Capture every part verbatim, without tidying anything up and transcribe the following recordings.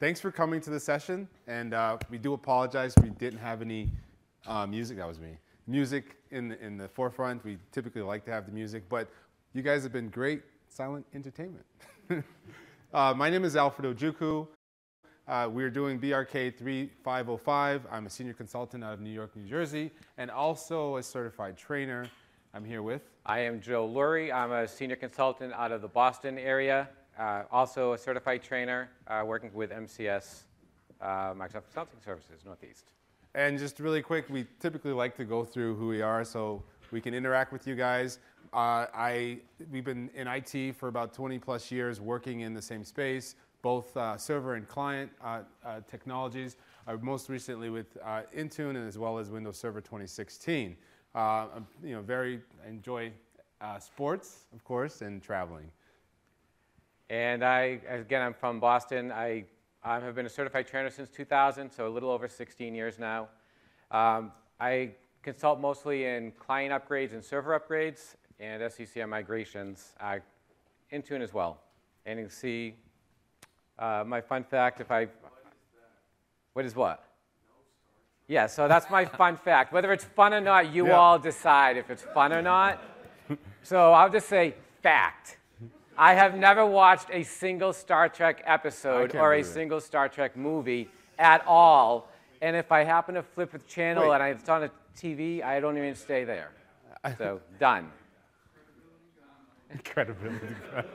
thanks for coming to the session. And uh, we do apologize we didn't have any uh, music. That was me. Music in the, in the forefront. We typically like to have the music, but you guys have been great silent entertainment. uh, my name is Alfred Ojukwu. Uh, we're doing B R K thirty-five oh five. I'm a senior consultant out of New York, New Jersey, and also a certified trainer. I'm here with? I am Joe Lurie. I'm a senior consultant out of the Boston area, uh, also a certified trainer uh, working with M C S, uh, Microsoft Consulting Services, Northeast. And just really quick, we typically like to go through who we are so we can interact with you guys. Uh, I, we've been in I T for about twenty plus years working in the same space, both uh, server and client uh, uh, technologies, uh, most recently with uh, Intune and as well as Windows Server twenty sixteen. Uh, I'm, you know, very I enjoy uh, sports, of course, and traveling. And I, again, I'm from Boston. I, I have been a certified trainer since two thousand, so a little over sixteen years now. Um, I consult mostly in client upgrades and server upgrades and S C C M migrations, uh, Intune as well. And you can see uh, my fun fact, if I, what is what? Yeah, so that's my fun fact. Whether it's fun or not, you yeah. all decide if it's fun or not. So I'll just say fact. I have never watched a single Star Trek episode or a single Star Trek movie at all. And if I happen to flip the channel Wait. and it's on a T V, I don't even stay there. So done. Credibility.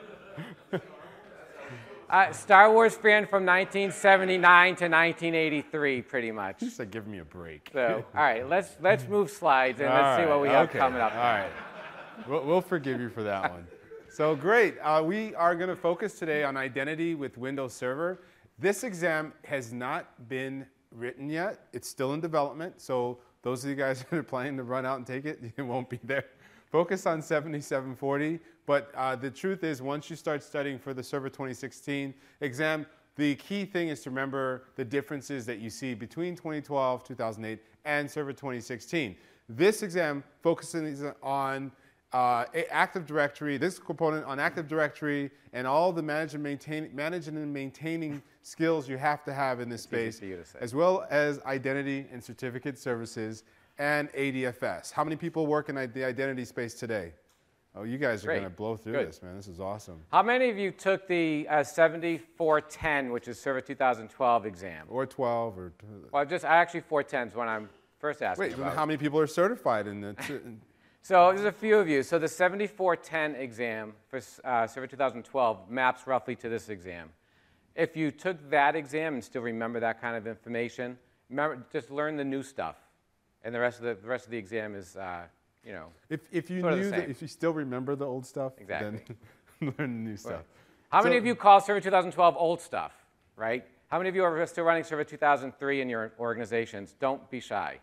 Uh, Star Wars fan from nineteen seventy-nine to nineteen eighty-three, pretty much. Just like, give me a break. So, all right, let's let's move slides and all let's right, see what we have okay. coming up. All right, we'll, we'll forgive you for that one. So great. Uh, we are going to focus today on identity with Windows Server. This exam has not been written yet. It's still in development. So those of you guys that are planning to run out and take it, it won't be there. Focus on seventy-seven forty, but uh, the truth is once you start studying for the Server twenty sixteen exam, the key thing is to remember the differences that you see between twenty twelve, two thousand eight, and Server twenty sixteen. This exam focuses on uh, Active Directory, this component on Active Directory, and all the manage and maintain, managing and maintaining skills you have to have in this space, as well as identity and certificate services, and A D F S. How many people work in the identity space today? Oh, you guys are going to blow through Good. this, man. This is awesome. How many of you took the uh, seventy-four ten, which is Server two thousand twelve exam? Or twelve, or... Well, just I actually four tens when I'm first asking Wait, about. how many people are certified in the... So there's a few of you. So the seventy-four ten exam for uh, Server two thousand twelve maps roughly to this exam. If you took that exam and still remember that kind of information, remember, just learn the new stuff. And the rest of the, the rest of the exam is, uh, you know, if, if you sort of knew the that, same. if you still remember the old stuff, Exactly. then learn the new stuff. Right. How So- many of you call Server two thousand twelve old stuff, right? How many of you are still running Server two thousand three in your organizations? Don't be shy.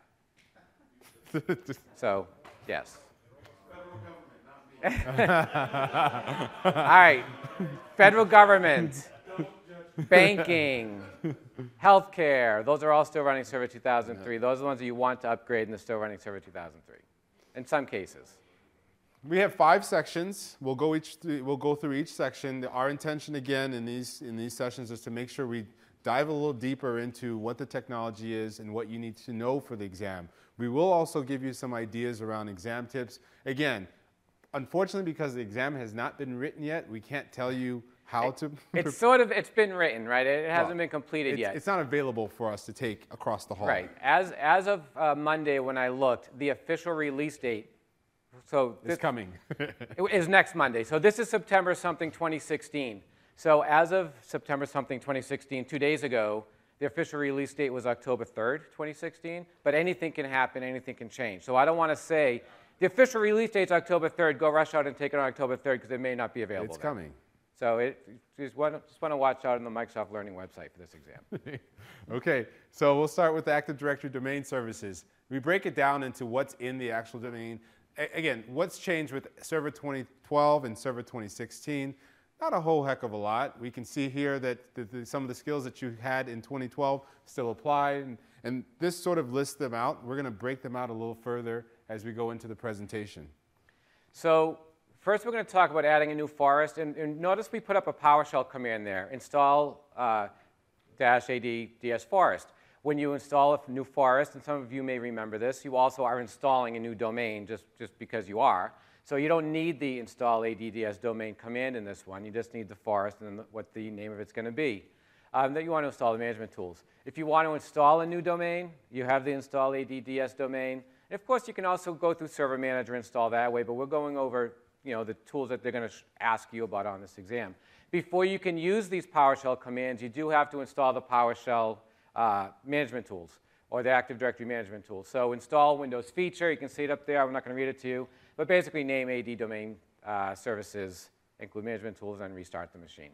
So, yes. All right. Federal government, banking, healthcare, those are all still running Server two thousand three. Those are the ones that you want to upgrade and they're still running Server two thousand three, in some cases. We have five sections. We'll go each. We'll go through each section. Our intention, again, in these in these sessions, is to make sure we dive a little deeper into what the technology is and what you need to know for the exam. We will also give you some ideas around exam tips. Again, unfortunately, because the exam has not been written yet, we can't tell you how to. It's sort of it's been written, right? It hasn't Well, been completed it's, yet. It's not available for us to take across the hall. Right. As as of uh, Monday, when I looked, the official release date. So It's coming. it is next Monday. So this is September something twenty sixteen. So as of September something twenty sixteen, two days ago, the official release date was October third, twenty sixteen. But anything can happen, anything can change. So I don't want to say the official release date is October third. Go rush out and take it on October third because it may not be available. It's then. coming. So it, just, want, just want to watch out on the Microsoft Learning website for this exam. Okay, so we'll start with the Active Directory domain services. We break it down into what's in the actual domain. A again, what's changed with Server twenty twelve and Server twenty sixteen? Not a whole heck of a lot. We can see here that the, the, some of the skills that you had in twenty twelve still apply, and, and this sort of lists them out. We're going to break them out a little further as we go into the presentation. So first we're going to talk about adding a new forest. And, and notice we put up a PowerShell command there. Install uh, dash A D D S forest. When you install a new forest, and some of you may remember this, you also are installing a new domain just, just because you are. So you don't need the install A D D S domain command in this one. You just need the forest and what the name of it's going to be. Um, that you want to install the management tools. If you want to install a new domain, you have the install A D D S domain. And of course, you can also go through Server Manager and install that way, but we're going over you know, the tools that they're going to ask you about on this exam. Before you can use these PowerShell commands, you do have to install the PowerShell uh, management tools or the Active Directory management tools. So install Windows feature. You can see it up there. I'm not going to read it to you. But basically name A D domain uh, services, include management tools, and restart the machine.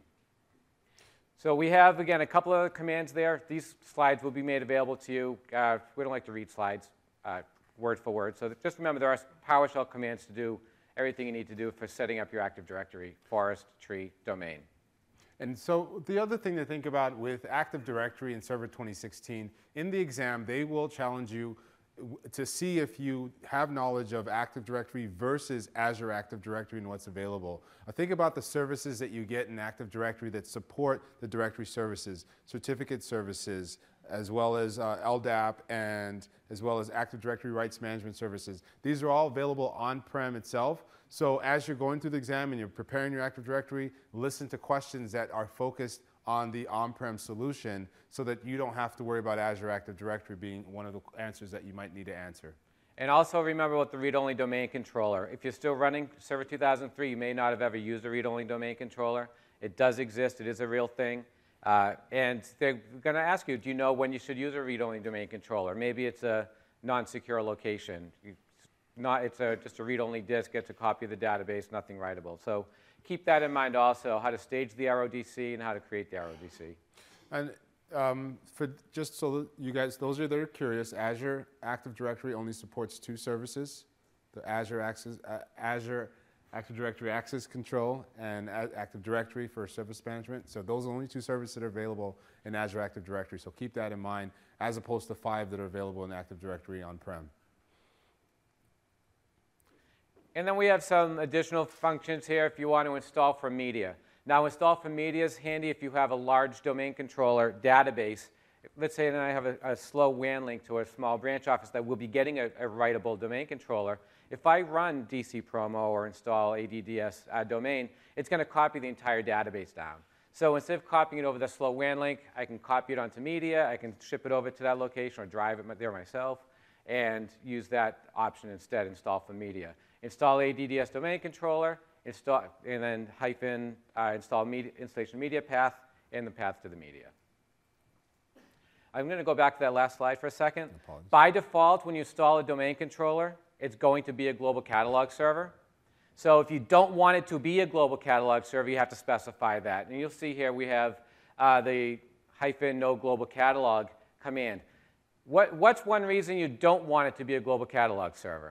So we have, again, a couple of commands there. These slides will be made available to you. Uh, we don't like to read slides uh, word for word. So just remember there are PowerShell commands to do everything you need to do for setting up your Active Directory, forest, tree, domain. And so the other thing to think about with Active Directory and Server twenty sixteen, in the exam, they will challenge you to see if you have knowledge of Active Directory versus Azure Active Directory and what's available. Uh, think about the services that you get in Active Directory that support the directory services, certificate services, as well as uh, L D A P, and as well as Active Directory rights management services. These are all available on-prem itself. So as you're going through the exam and you're preparing your Active Directory, listen to questions that are focused on the on-prem solution so that you don't have to worry about Azure Active Directory being one of the answers that you might need to answer. And also remember about the read-only domain controller. If you're still running Server two thousand three, you may not have ever used a read-only domain controller. It does exist. It is a real thing. Uh, and they're going to ask you, do you know when you should use a read-only domain controller? Maybe it's a non-secure location. You, not, it's a, just a read-only disk, gets a copy of the database, nothing writable. So keep that in mind also, how to stage the R O D C and how to create the R O D C. And um, for just so that you guys, those are that are curious, Azure Active Directory only supports two services, the Azure, Access, uh, Azure Active Directory Access Control and Active Directory for service management. So those are the only two services that are available in Azure Active Directory. So keep that in mind, as opposed to five that are available in Active Directory on-prem. And then we have some additional functions here if you want to install from media. Now, install from media is handy if you have a large domain controller database. Let's say that I have a, a slow W A N link to a small branch office that will be getting a, a writable domain controller. If I run D C Promo or install A D D S uh, domain, it's going to copy the entire database down. So instead of copying it over the slow W A N link, I can copy it onto media, I can ship it over to that location or drive it there myself and use that option instead, install from media. Install A D D S domain controller, install, and then hyphen uh, install media, installation media path and the path to the media. I'm going to go back to that last slide for a second. Apologies. By default, when you install a domain controller, it's going to be a global catalog server. So if you don't want it to be a global catalog server, you have to specify that. And you'll see here we have uh, the hyphen no global catalog command. What, what's one reason you don't want it to be a global catalog server?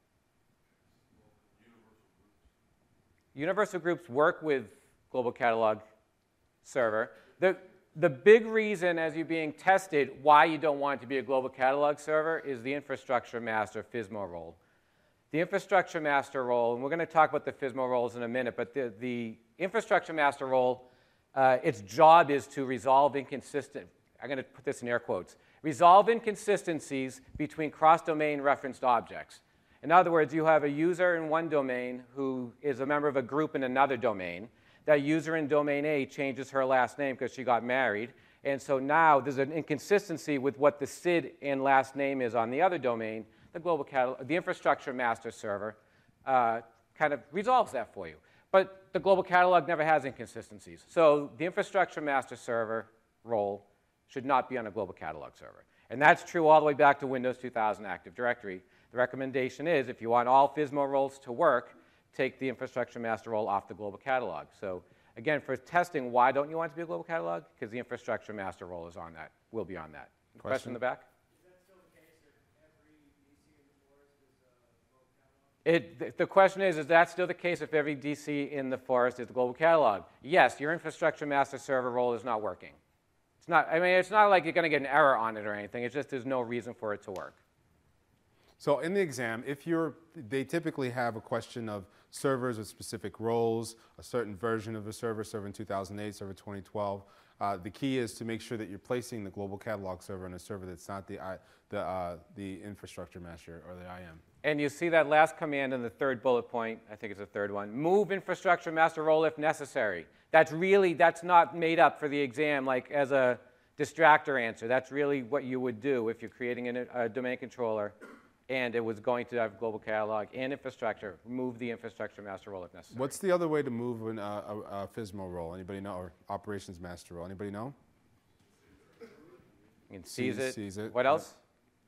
Universal groups work with global catalog server. The, the big reason as you're being tested why you don't want it to be a global catalog server is the infrastructure master F S M O role. The infrastructure master role, and we're going to talk about the F S M O roles in a minute, but the, the infrastructure master role, uh, its job is to resolve inconsistent, I'm going to put this in air quotes, resolve inconsistencies between cross-domain referenced objects. In other words, you have a user in one domain who is a member of a group in another domain. That user in domain A changes her last name because she got married. And so now there's an inconsistency with what the S I D and last name is on the other domain. The global catalog, the infrastructure master server uh, kind of resolves that for you. But the global catalog never has inconsistencies. So the infrastructure master server role should not be on a global catalog server. And that's true all the way back to Windows two thousand Active Directory. The recommendation is if you want all F S M O roles to work, take the infrastructure master role off the global catalog. So again, for testing, why don't you want it to be a global catalog? Because the infrastructure master role is on that, will be on that. Question, Question in the back? Is that still the case if every D C in the forest is a global catalog? It, the question is, is that still the case if every D C in the forest is the global catalog? Yes, your infrastructure master server role is not working. It's not, I mean, it's not like you're going to get an error on it or anything. It's just there's no reason for it to work. So in the exam, if you're, they typically have a question of servers with specific roles, a certain version of a server, server in two thousand eight, server twenty twelve. Uh, the key is to make sure that you're placing the global catalog server on a server that's not the, I, the, uh, the infrastructure master or the I M. And you see that last command in the third bullet point, I think it's the third one, move infrastructure master role if necessary. That's really, that's not made up for the exam like as a distractor answer. That's really what you would do if you're creating an, a domain controller and it was going to have global catalog and infrastructure. Move the infrastructure master role if necessary. What's the other way to move an, uh, a, a F S M O role? Anybody know? Or operations master role? Anybody know? You can seize it. Seize it. What else?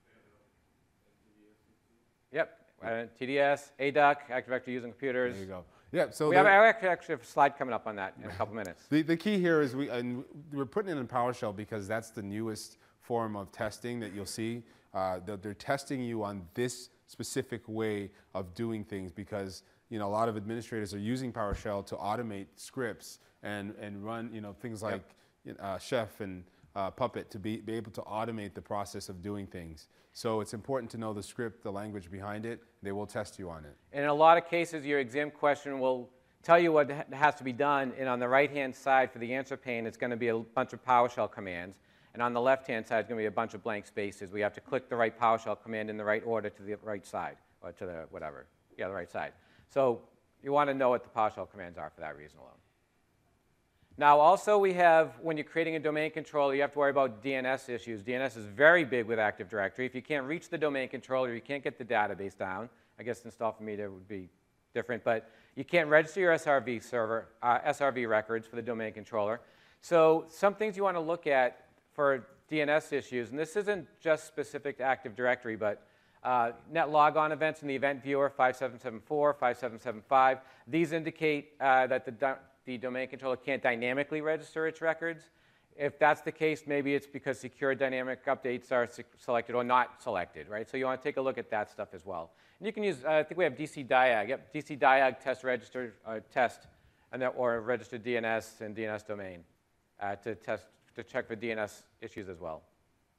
Yep. Uh, T D S, A D U C, Active Directory using computers. There you go. Yeah. So we the, have actually, actually have a slide coming up on that in a couple minutes. The, the key here is we and we're putting it in PowerShell because that's the newest form of testing that you'll see. Uh, they're, they're testing you on this specific way of doing things because you know a lot of administrators are using PowerShell to automate scripts and and run you know things like yep. uh, Chef and uh, Puppet to be, be able to automate the process of doing things. So it's important to know the script, the language behind it. They will test you on it. And in a lot of cases, your exam question will tell you what has to be done, and on the right-hand side for the answer pane, it's going to be a bunch of PowerShell commands. And on the left-hand side, it's going to be a bunch of blank spaces. We have to click the right PowerShell command in the right order to the right side, or to the whatever. Yeah, the right side. So you want to know what the PowerShell commands are for that reason alone. Now, also we have, when you're creating a domain controller, you have to worry about D N S issues. D N S is very big with Active Directory. If you can't reach the domain controller, you can't get the database down. I guess install from media would be different, but you can't register your S R V server, uh, S R V records for the domain controller. So some things you want to look at for D N S issues, and this isn't just specific to Active Directory, but uh, net logon events in the event viewer five seven seven four, five seven seven five. These indicate uh, that the, do the domain controller can't dynamically register its records. If that's the case, maybe it's because secure dynamic updates are se selected or not selected, right? So you want to take a look at that stuff as well. And you can use, uh, I think we have D C diag. Yep, D C diag test register uh, test, and that, or registered D N S and D N S domain uh, to test to check for D N S issues as well.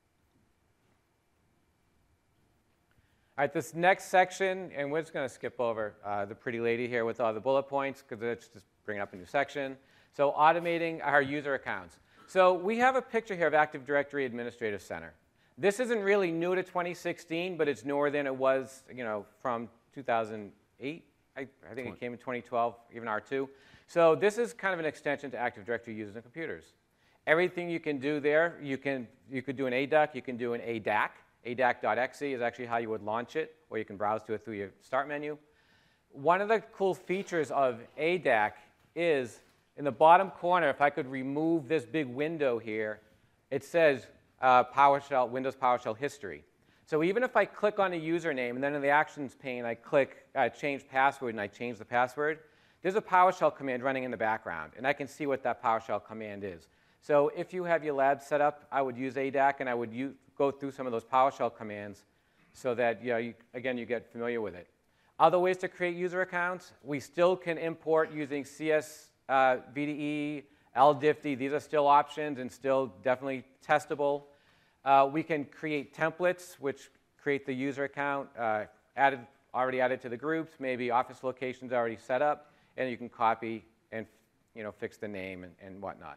All right, this next section, and we're just going to skip over uh, the pretty lady here with all the bullet points because it's just bringing up a new section. So automating our user accounts. So we have a picture here of Active Directory Administrative Center. This isn't really new to twenty sixteen, but it's newer than it was, you know, from two thousand eight. I, I think it came in twenty twelve, even R two. So this is kind of an extension to Active Directory users and computers. Everything you can do there, you can you could do an A D U C, you can do an A D A C. A D A C dot E X E is actually how you would launch it, or you can browse to it through your start menu. One of the cool features of A D A C is in the bottom corner, if I could remove this big window here, it says uh, PowerShell, Windows PowerShell history. So even if I click on a username and then in the actions pane I click uh, change password and I change the password, there's a PowerShell command running in the background, and I can see what that PowerShell command is. So if you have your lab set up, I would use A D A C and I would use, go through some of those PowerShell commands so that, you know, you, again, you get familiar with it. Other ways to create user accounts, we still can import using C S uh, V D E, L D I F T. These are still options and still definitely testable. Uh, we can create templates, which create the user account, uh, added, already added to the groups, maybe office locations already set up, and you can copy and, you know, fix the name and, and whatnot.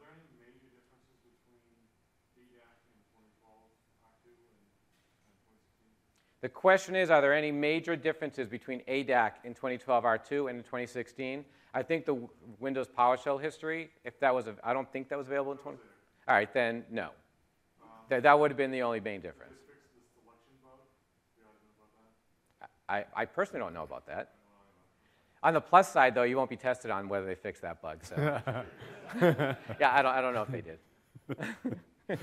The question is, are there any major differences between A D A C in twenty twelve R two and in twenty sixteen? I think the Windows PowerShell history, if that was, a, I don't think that was available in twenty. All right, then no. Um, Th that would have been the only main difference. Did they fix the selection bug? Do you guys know about that? I, I personally don't know about that. On the plus side, though, you won't be tested on whether they fixed that bug. So, yeah, I don't, I don't know if they did.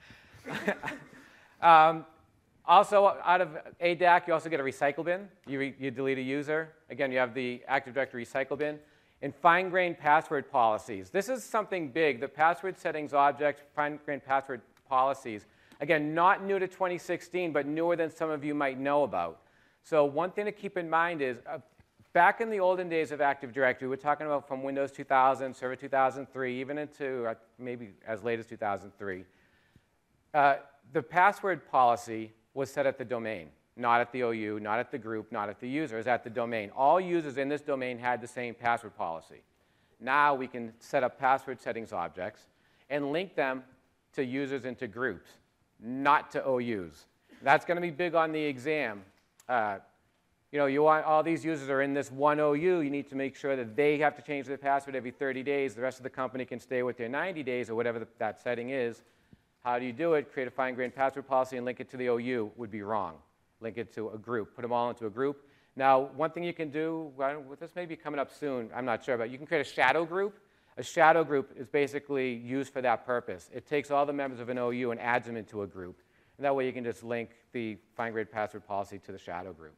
um, Also, out of A D A C, you also get a recycle bin. You, re you delete a user. Again, you have the Active Directory recycle bin. And fine-grained password policies. This is something big. The password settings object, fine-grained password policies. Again, not new to twenty sixteen, but newer than some of you might know about. So one thing to keep in mind is, uh, back in the olden days of Active Directory, we're talking about from Windows two thousand, Server two thousand three, even into uh, maybe as late as two thousand three. Uh, the password policy was set at the domain. not at the O U, not at the group, not at the user, it's at the domain. All users in this domain had the same password policy. Now we can set up password settings objects and link them to users and to groups, not to O Us. That's going to be big on the exam. Uh, you know, you want all these users are in this one O U. You need to make sure that they have to change their password every thirty days. The rest of the company can stay with their ninety days or whatever the, that setting is. How do you do it? Create a fine-grained password policy and link it to the O U would be wrong. Link it to a group. Put them all into a group. Now, one thing you can do, well, this may be coming up soon, I'm not sure, but you can create a shadow group. A shadow group is basically used for that purpose. It takes all the members of an O U and adds them into a group. And that way you can just link the fine-grained password policy to the shadow group.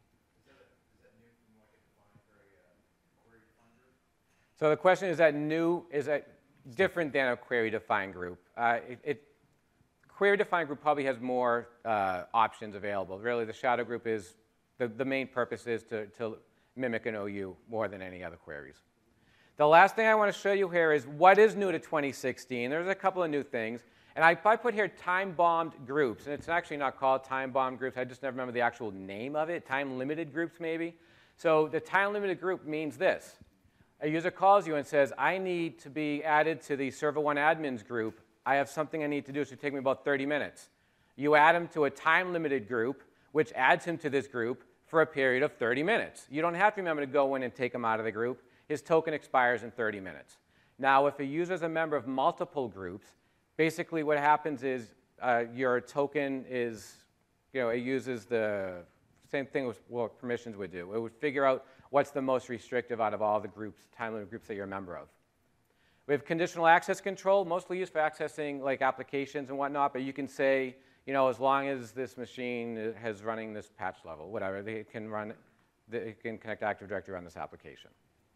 So the question is that new, is that different than a query-defined group? Uh, it, it, query-defined group probably has more uh, options available. Really, the shadow group is, the, the main purpose is to, to mimic an O U more than any other queries. The last thing I want to show you here is what is new to twenty sixteen. There's a couple of new things. And I, I put here time-bombed groups. And it's actually not called time-bombed groups. I just never remember the actual name of it. Time-limited groups, maybe. So the time-limited group means this. A user calls you and says, I need to be added to the Server one admins group. I have something I need to do. It should take me about thirty minutes. You add him to a time-limited group, which adds him to this group for a period of thirty minutes. You don't have to remember to go in and take him out of the group. His token expires in thirty minutes. Now, if a user is a member of multiple groups, basically what happens is uh, your token is, you know, it uses the same thing with what permissions would do. It would figure out what's the most restrictive out of all the groups, time-limited groups that you're a member of. We have conditional access control, mostly used for accessing like applications and whatnot, but you can say, you know, as long as this machine has running this patch level, whatever, they can run, it can connect Active Directory on this application.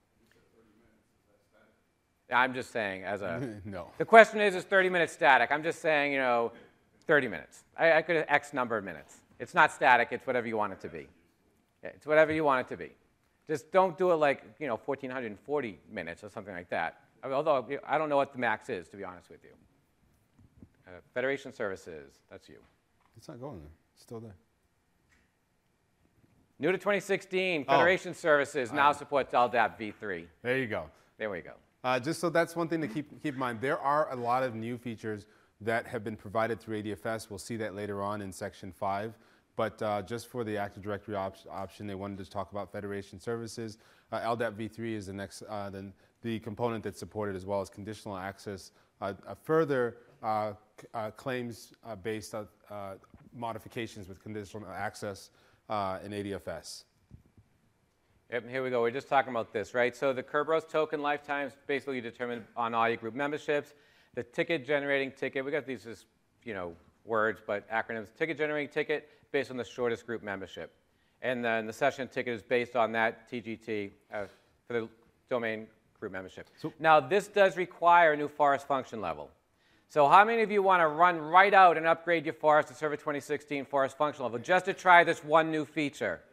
I'm just saying as a, no. The question is, is thirty minutes static? I'm just saying, you know, thirty minutes. I, I could have X number of minutes. It's not static, it's whatever you want it to be. It's whatever you want it to be. Just don't do it like, you know, one thousand four hundred forty minutes or something like that. I mean, although I don't know what the max is, to be honest with you. Uh, Federation Services, that's you. It's not going there. It's still there. New to twenty sixteen, Oh. Federation Services now supports L D A P v three. There you go. There we go. Uh, just so that's one thing to keep, keep in mind. There are a lot of new features that have been provided through A D F S. We'll see that later on in section five. But uh, just for the Active Directory op option, they wanted to talk about Federation Services. Uh, L D A P v three is the next, uh, the, the component that's supported, as well as conditional access, uh, uh, further uh, uh, claims-based uh, uh, modifications with conditional access uh, in A D F S. Yep, here we go. We're just talking about this, right? So the Kerberos token lifetimes basically determined on all your group memberships. The ticket generating ticket, we got these as, you know, words, but acronyms. Ticket generating ticket based on the shortest group membership. And then the session ticket is based on that T G T uh, for the domain group membership. So, now, this does require a new forest function level. So how many of you want to run right out and upgrade your forest to Server twenty sixteen forest function level just to try this one new feature?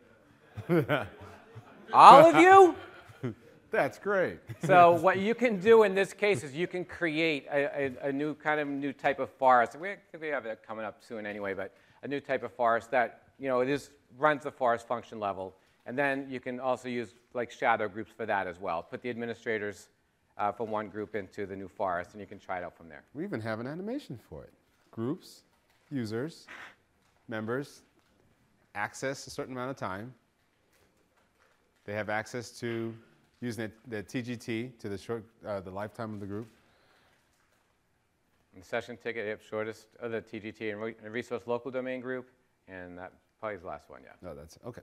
All of you? That's great. So what you can do in this case is you can create a, a, a new kind of new type of forest. We, we have that coming up soon anyway, but a new type of forest that, you know, it is runs the forest function level. And then you can also use like shadow groups for that as well. Put the administrators uh, from one group into the new forest, and you can try it out from there. We even have an animation for it. Groups, users, members, access a certain amount of time. They have access to using the, the T G T to the short, uh, the lifetime of the group. And the session ticket, yep, shortest of the T G T and, re and resource local domain group, and that probably is the last one, yeah. No, that's okay.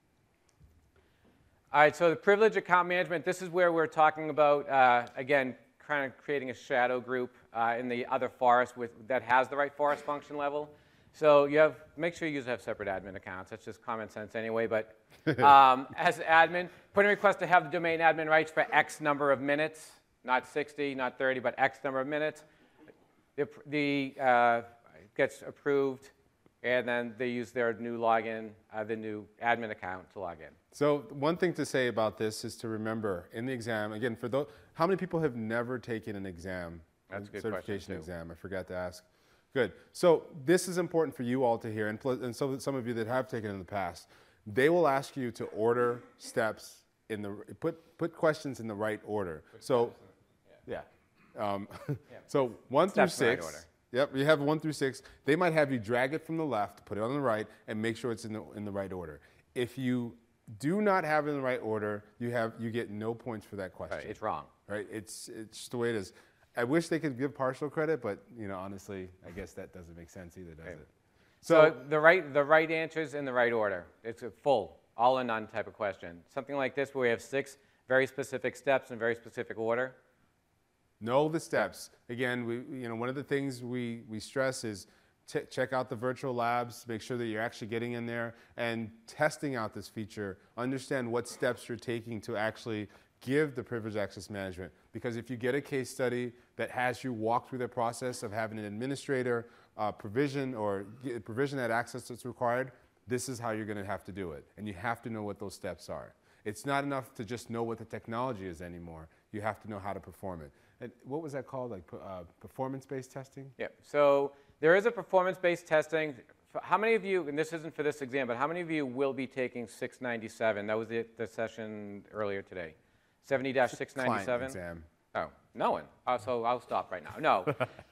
All right, so the privilege account management, this is where we're talking about, uh, again, kind of creating a shadow group uh, in the other forest with, that has the right forest function level. So you have, make sure you have separate admin accounts. That's just common sense anyway, but um, as admin, put in a request to have the domain admin rights for X number of minutes, not sixty, not thirty, but X number of minutes. The, the uh, gets approved, and then they use their new login, uh, the new admin account to log in. So one thing to say about this is to remember in the exam, again, for those, how many people have never taken an exam, That's a good certification question, too. exam? I forgot to ask. Good. So this is important for you all to hear, and, pl- and so some of you that have taken it in the past. They will ask you to order steps in the put put questions in the right order. So, yeah. Um, so one through Steps in the right six. order. Yep. You have one through six. They might have you drag it from the left, put it on the right, and make sure it's in the in the right order. If you do not have it in the right order, you have you get no points for that question. Right, it's wrong. Right? It's it's just the way it is. I wish they could give partial credit, but you know, honestly, I guess that doesn't make sense either, does Okay. it? So, the right the right answers in the right order. It's a full, all or none type of question. Something like this where we have six very specific steps in very specific order. know the steps. Again, we you know one of the things we we stress is t- check out the virtual labs, make sure that you're actually getting in there and testing out this feature. Understand what steps you're taking to actually give the privileged access management. Because if you get a case study that has you walk through the process of having an administrator uh, provision or get, provision that access that's required, this is how you're going to have to do it. And you have to know what those steps are. It's not enough to just know what the technology is anymore. You have to know how to perform it. And what was that called? Like uh, performance-based testing? Yeah. So there is a performance-based testing. For how many of you, and this isn't for this exam, but how many of you will be taking six ninety-seven? That was the, the session earlier today. seventy dash six ninety-seven? Client exam. Oh, no one. Oh, so I'll stop right now. No.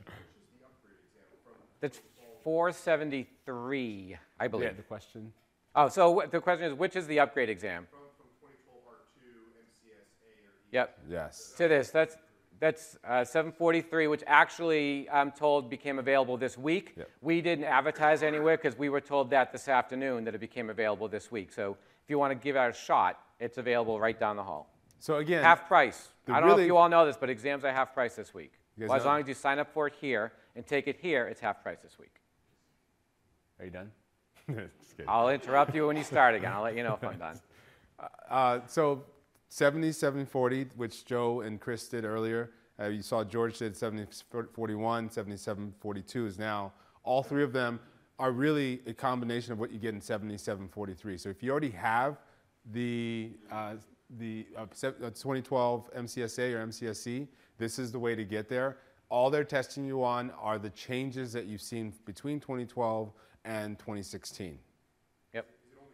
That's four seventy-three, I believe. Yeah, the question. Oh, so wh- the question is, which is the upgrade exam? From, from twenty twelve R two, M C S A or E. Yep. Yes. To this, that's that's uh, seven forty-three, which actually I'm told became available this week. Yep. We didn't advertise anywhere because we were told that this afternoon that it became available this week. So if you want to give it a shot, it's available right down the hall. So again, Half price. the I don't know really- if you all know this, but exams are half price this week. You guys Well, as know? long as you sign up for it here and take it here, it's half price this week. are you done? Just kidding. I'll interrupt you when you start again. I'll let you know if I'm done. Uh, so seventy-seven forty, which Joe and Chris did earlier. Uh, you saw George did seventy forty-one, seventy-seven forty-two is now. All three of them are really a combination of what you get in seventy-seven forty-three. So if you already have the uh, the uh, se- uh, twenty twelve M C S A or M C S E, this is the way to get there. All they're testing you on are the changes that you've seen between twenty twelve and twenty sixteen. Yep.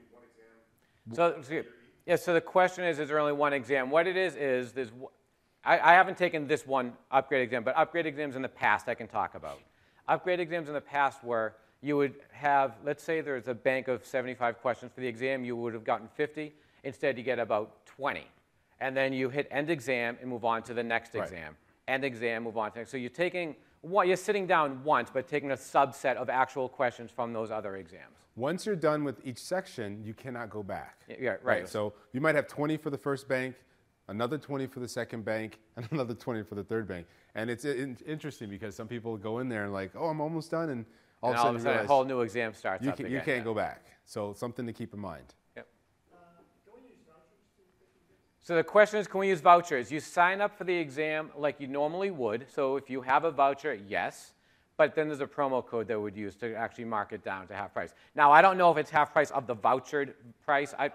So, so, yeah, so the question is, is there only one exam? What it is, is there's, w- I, I haven't taken this one upgrade exam, but upgrade exams in the past I can talk about. Upgrade exams in the past were you would have, let's say there's a bank of seventy-five questions for the exam, you would have gotten fifty. Instead, you get about twenty. And then you hit end exam and move on to the next Right. exam. End exam, move on to next. So you're taking, one, you're sitting down once, but taking a subset of actual questions from those other exams. Once you're done with each section, you cannot go back. Yeah, yeah, right. So you might have twenty for the first bank, another twenty for the second bank, and another twenty for the third bank. And it's in- interesting because some people go in there and like, oh, I'm almost done, and all And of a all of sudden, a you sudden, a realize whole new exam starts you, up can, again. you can't yeah. go back. So something to keep in mind. Yep. Uh, can we use vouchers to take exams? So the question is, can we use vouchers? You sign up for the exam like you normally would. So if you have a voucher, yes. But then there's a promo code that would use to actually mark it down to half price. Now, I don't know if it's half price of the vouchered price. I,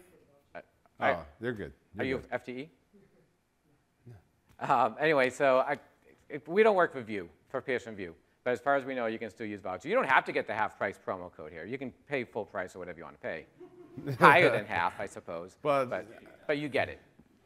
I, Oh, they're good. are You're you good. F T E? Um, anyway, so I, if we don't work for View, for Pearson View. But as far as we know, you can still use vouchers. You don't have to get the half price promo code here. You can pay full price or whatever you want to pay. Higher than half, I suppose. Well, but, but you get it.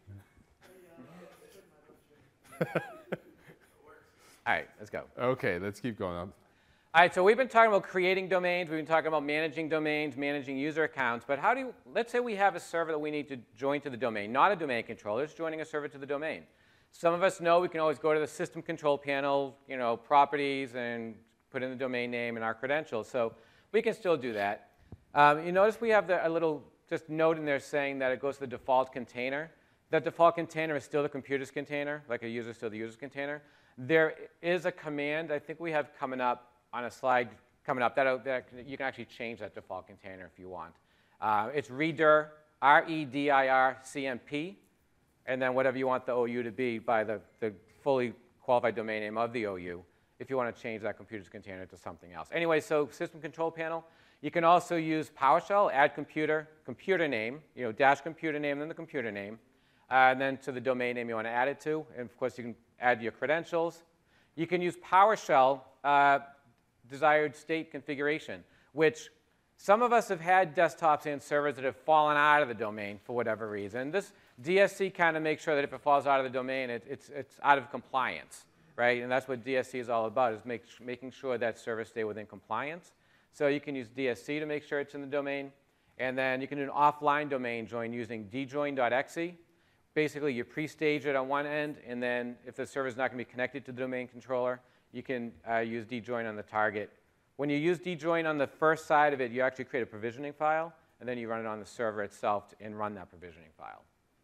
All right, let's go. Okay, let's keep going on. All right, so we've been talking about creating domains. We've been talking about managing domains, managing user accounts. But how do you, let's say we have a server that we need to join to the domain, not a domain controller, it's joining a server to the domain. Some of us know we can always go to the system control panel, you know, properties, and put in the domain name and our credentials. So we can still do that. Um, you notice we have the, a little just note in there saying that it goes to the default container. That default container is still the computer's container, like a user is still the user's container. There is a command I think we have coming up on a slide coming up that, that you can actually change that default container if you want. Uh, it's redir, R E D I R C M P, and then whatever you want the O U to be by the, the fully qualified domain name of the O U if you want to change that computer's container to something else. Anyway, so system control panel. You can also use PowerShell, add computer, computer name, you know, dash computer name, then the computer name, uh, and then to the domain name you want to add it to. And of course, you can add your credentials. You can use PowerShell. Uh, desired state configuration, which some of us have had desktops and servers that have fallen out of the domain for whatever reason. This D S C kind of makes sure that if it falls out of the domain, it, it's, it's out of compliance, right? And that's what D S C is all about, is make, making sure that servers stay within compliance. So you can use D S C to make sure it's in the domain. And then you can do an offline domain join using djoin.exe. Basically, you pre-stage it on one end, and then if the server is not going to be connected to the domain controller, you can uh, use djoin on the target. When you use djoin on the first side of it, you actually create a provisioning file, and then you run it on the server itself and run that provisioning file.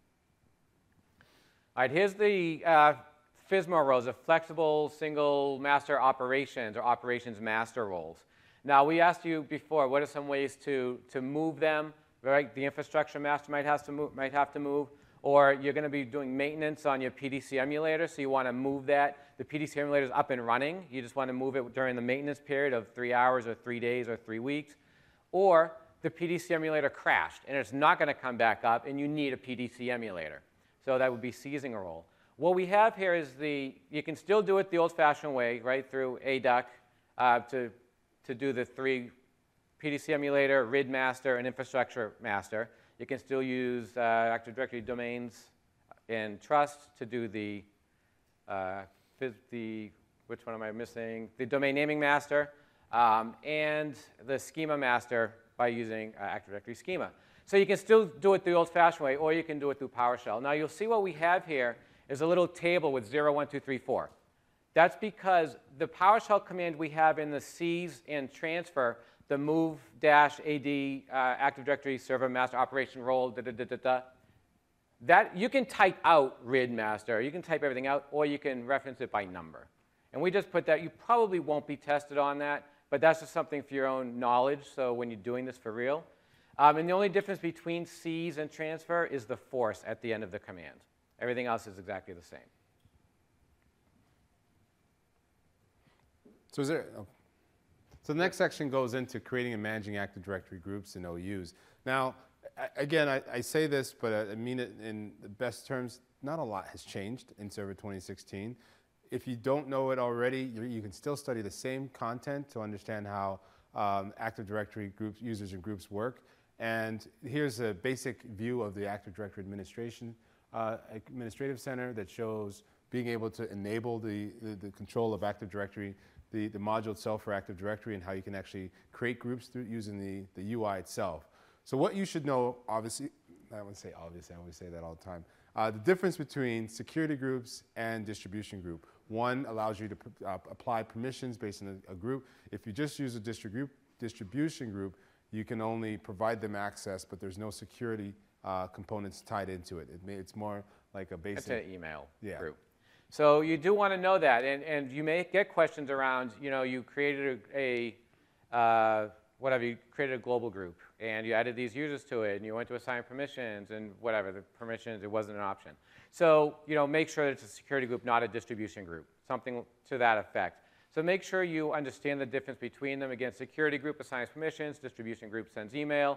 All right, here's the uh, F S M O roles, the flexible single master operations or operations master roles. Now, we asked you before, what are some ways to, to move them, right? The infrastructure master might have to move, might have to move, or you're going to be doing maintenance on your P D C emulator, so you want to move that. The P D C emulator is up and running. You just want to move it during the maintenance period of three hours or three days or three weeks. Or the P D C emulator crashed, and it's not going to come back up, and you need a P D C emulator. So that would be seizing a role. What we have here is the, you can still do it the old-fashioned way, right, through A D U C uh, to, to do the three P D C emulator, R I D master, and infrastructure master. You can still use uh, Active Directory domains and trust to do the, uh, the, which one am I missing? The domain naming master um, and the schema master by using uh, Active Directory schema. So you can still do it the old-fashioned way, or you can do it through PowerShell. Now you'll see what we have here is a little table with zero, one, two, three, four. That's because the PowerShell command we have in the C's and transfer, the move dash ad uh, Active Directory server master operation role, da, da, da, da, da, that you can type out R I D master, you can type everything out, or you can reference it by number. And we just put that. You probably won't be tested on that, but that's just something for your own knowledge, so when you're doing this for real. Um, and the only difference between C's and transfer is the force at the end of the command. Everything else is exactly the same. So is there, oh. So the next section goes into creating and managing Active Directory groups and O Us. Now, again, I, I say this, but I mean it in the best terms. Not a lot has changed in Server twenty sixteen. If you don't know it already, you, you can still study the same content to understand how um, Active Directory groups, users and groups work. And here's a basic view of the Active Directory administration uh, administrative center that shows being able to enable the, the, the control of Active Directory, the, the module itself for Active Directory, and how you can actually create groups through using the, the U I itself. So what you should know, obviously, I wouldn't say obviously, I always say that all the time, uh, the difference between security groups and distribution group. One allows you to uh, apply permissions based on a, a group. If you just use a distribu distribution group, you can only provide them access, but there's no security uh, components tied into it. it may, it's more like a basic... It's an email yeah. group. So you do want to know that, and, and you may get questions around, you know, you created a, a uh, whatever, you created a global group, and you added these users to it, and you went to assign permissions, and whatever, the permissions, it wasn't an option. So, you know, make sure it's a security group, not a distribution group, something to that effect. So make sure you understand the difference between them. Again, security group assigns permissions, distribution group sends email.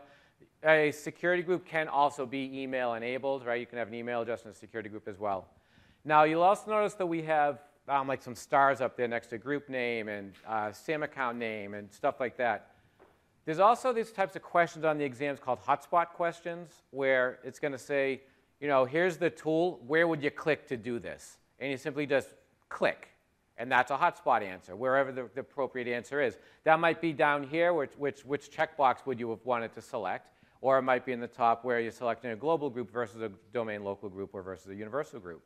A security group can also be email enabled, right? You can have an email address in a security group as well. Now, you'll also notice that we have um, like some stars up there next to group name and uh, SAM account name and stuff like that. There's also these types of questions on the exams called hotspot questions, where it's going to say, you know, here's the tool, where would you click to do this? And you simply just click. And that's a hotspot answer, wherever the, the appropriate answer is. That might be down here, which, which, which checkbox would you have wanted to select, or it might be in the top where you're selecting a global group versus a domain local group or versus a universal group.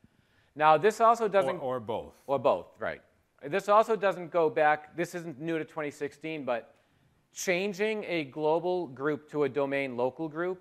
Now, this also doesn't... Or, or both. Or both, right. This also doesn't go back, this isn't new to twenty sixteen, but changing a global group to a domain local group,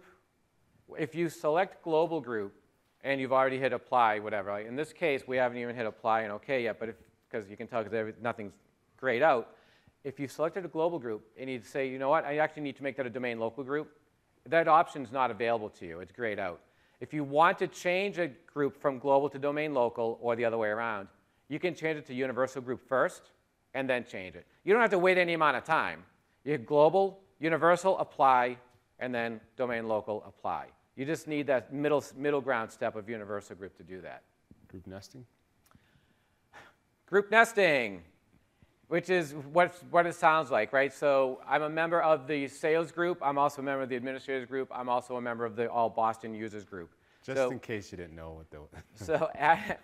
if you select global group, and you've already hit apply, whatever. Like in this case, we haven't even hit apply and OK yet, but because you can tell because nothing's grayed out. If you selected a global group and you say, you know what, I actually need to make that a domain local group, that option's not available to you. It's grayed out. If you want to change a group from global to domain local or the other way around, you can change it to universal group first and then change it. You don't have to wait any amount of time. You hit global, universal, apply, and then domain local, apply. You just need that middle, middle ground step of universal group to do that. Group nesting? Group nesting. which is what, what it sounds like, right? So I'm a member of the sales group. I'm also a member of the administrators group. I'm also a member of the All Boston Users group. Just so, in case you didn't know what the. so at,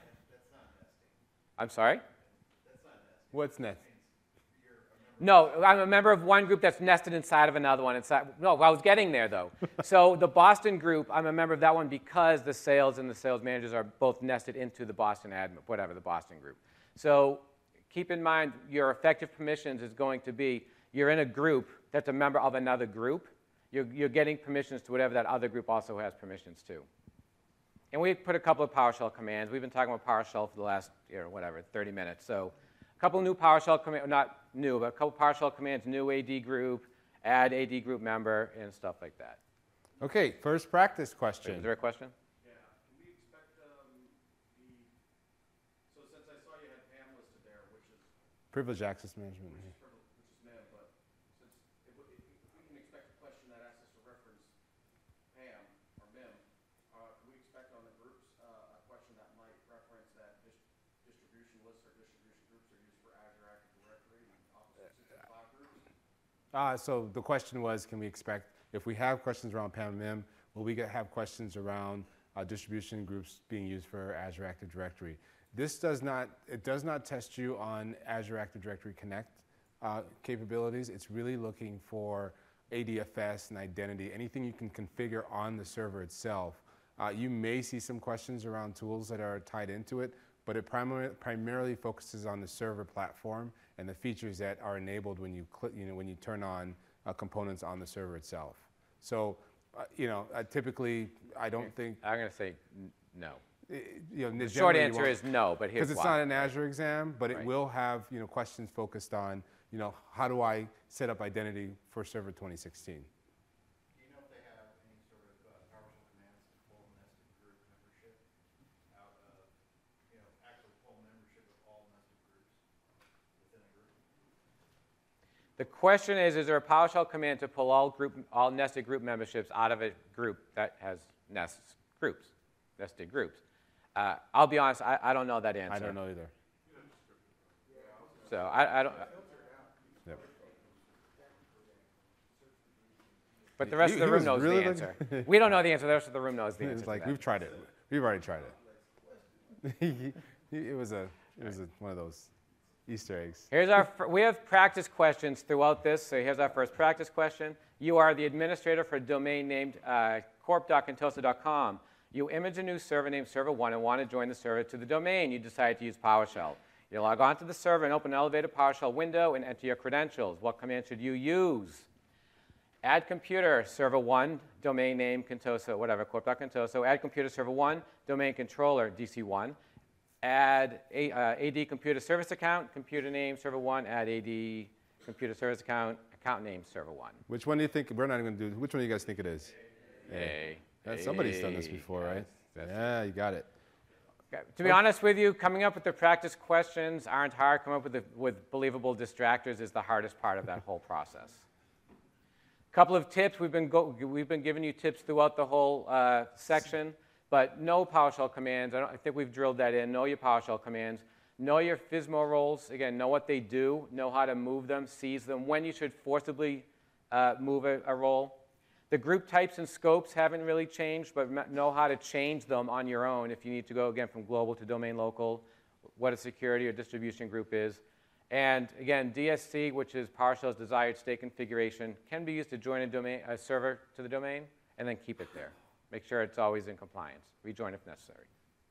I'm sorry? What's next? No, I'm a member of one group that's nested inside of another one. Inside, no, I was getting there, though. So the Boston group, I'm a member of that one because the sales and the sales managers are both nested into the Boston admin, whatever, the Boston group. So keep in mind, your effective permissions is going to be, you're in a group that's a member of another group. You're, you're getting permissions to whatever that other group also has permissions to. And we put a couple of PowerShell commands. We've been talking about PowerShell for the last, you know, whatever, thirty minutes. So a couple new PowerShell commands, not new, but a couple PowerShell commands, new A D group, add A D group member, and stuff like that. Okay, first practice question. Wait, is there a question? Yeah. Can we expect um, the, so since I saw you had Pam listed there, which is, Privileged access management. which is, privilege, which is Mem, but since if we, if we can expect a question that asks us to reference Pam or Mim, uh, can we expect on the groups uh, a question that might reference that dis distribution lists or distribution groups are used for Azure Active Directory and Office three sixty-five groups? Uh, so the question was, can we expect, if we have questions around Pam and Mim, will we get, have questions around uh, distribution groups being used for Azure Active Directory? This does not, it does not test you on Azure Active Directory Connect uh, capabilities. It's really looking for A D F S and identity, anything you can configure on the server itself. Uh, you may see some questions around tools that are tied into it, but it primar primarily focuses on the server platform and the features that are enabled when you, click, you know, when you turn on uh, components on the server itself. So, uh, you know, uh, typically, I don't think. I'm going to say n no. uh, You know, The short answer won't- is no, but here's Because it's why. not an Azure exam, but it Right. will have, you know, questions focused on, you know, how do I set up identity for Server twenty sixteen? Do you know if they have any sort of uh, PowerShell commands to pull nested group membership out of, you know, actually pull membership of all nested groups within a group? The question is, is there a PowerShell command to pull all group, all nested group memberships out of a group that has nests groups, nested groups? Uh, I'll be honest, I, I don't know that answer. I don't know either. So I, I don't. Yep. But the rest He- of the he room was knows really the looking- answer. We don't know the answer. The rest of the room knows the answer. It's to like, that. we've tried it. We've already tried it. It was a, it was a, one of those Easter eggs. Here's our, fir- we have practice questions throughout this, so here's our first practice question. You are the administrator for a domain named uh, corp dot contoso dot com. You image a new server named server one and want to join the server to the domain. You decide to use PowerShell. You log on to the server and open an elevated PowerShell window and enter your credentials. What command should you use? Add computer, server one, domain name, Contoso, whatever, corp dot contoso. Add computer, server one, domain controller, D C one. Add a, uh, A D computer service account, computer name, server one. Add A D computer service account, account name, server one. Which one do you think, we're not even going to do, which one do you guys think it is? A. Yeah, somebody's done this A. before, Yes, right? that's Yeah, you got it. Okay. To be honest with you, coming up with the practice questions aren't hard. Coming up with, the, with believable distractors is the hardest part of that whole process. A couple of tips. We've been, go, we've been giving you tips throughout the whole uh, section, but know PowerShell commands. I, don't, I think we've drilled that in. Know your PowerShell commands. Know your F S M O roles. Again, know what they do. Know how to move them, seize them, when you should forcibly uh, move a, a role. The group types and scopes haven't really changed, but know how to change them on your own if you need to go, again, from global to domain local, what a security or distribution group is. And again, D S C, which is PowerShell's desired state configuration, can be used to join a, domain, a server to the domain and then keep it there. Make sure it's always in compliance. Rejoin if necessary.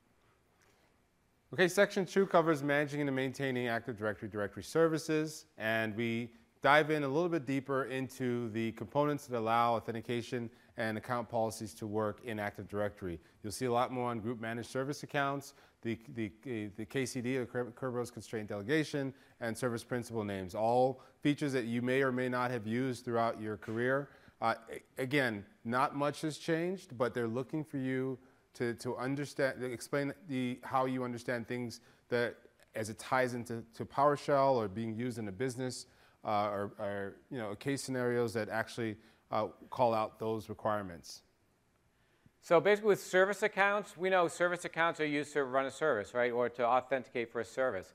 Okay, section two covers managing and maintaining Active Directory directory services, and we dive in a little bit deeper into the components that allow authentication and account policies to work in Active Directory. You'll see a lot more on group managed service accounts, the, the, the K C D, the Kerberos Constraint Delegation, and service principal names, all features that you may or may not have used throughout your career. Uh, again, not much has changed, but they're looking for you to, to understand, to explain the, how you understand things that as it ties into to PowerShell or being used in a business, uh, or, or you know, case scenarios that actually uh, call out those requirements. So basically with service accounts, we know service accounts are used to run a service, right, or to authenticate for a service.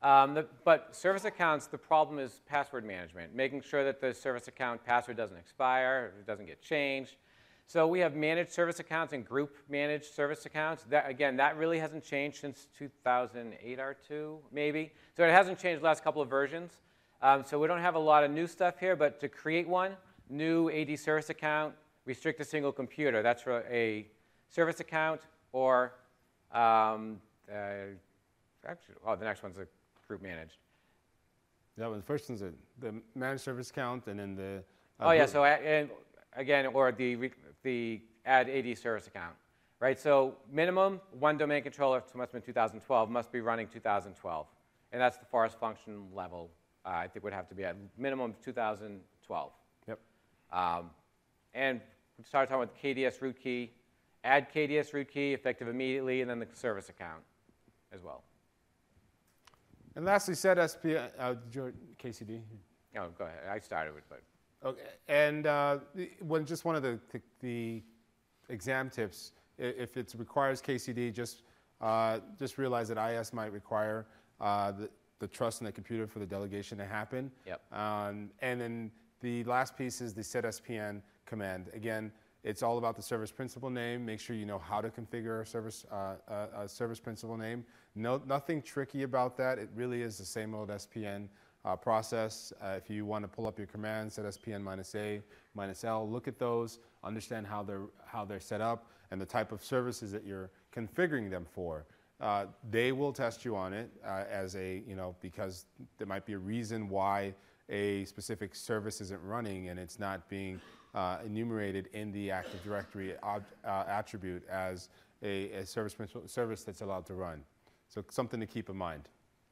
Um, the, but service accounts, the problem is password management, making sure that the service account password doesn't expire, it doesn't get changed. So we have managed service accounts and group managed service accounts. That, again, that really hasn't changed since two thousand eight R two, maybe. So it hasn't changed the last couple of versions. Um, so we don't have a lot of new stuff here, but to create one, new A D service account, restrict a single computer. That's for a service account or, um, uh, actually, oh, the next one's a group managed. That one, the first one's a, the managed service account, and then the. Uh, Oh yeah, group- so uh, and again, or the re- the add A D service account, right? So minimum one domain controller, so must have been two thousand twelve, must be running two thousand twelve, and that's the forest function level. Uh, I think would have to be at minimum two thousand twelve. Yep. Um, and we started talking about K D S root key, add K D S root key effective immediately, and then the service account as well. And lastly, set S P N, uh, K C D. Oh, go ahead. I started with, but. Okay, and uh, the- when just one of the, the, the exam tips, i- if it requires K C D, just uh, just realize that I S might require uh, the, the trust in the computer for the delegation to happen. Yep. Um, and then the last piece is the set S P N command. Again, it's all about the service principal name. Make sure you know how to configure a service uh, a, a service principal name. No, nothing tricky about that. It really is the same old S P N. Uh, process. Uh, if you want to pull up your commands, set S P N minus A, minus L, look at those, understand how they're, how they're set up and the type of services that you're configuring them for. Uh, they will test you on it uh, as a, you know, because there might be a reason why a specific service isn't running and it's not being uh, enumerated in the Active Directory ob, uh, attribute as a, a service, service that's allowed to run. So something to keep in mind.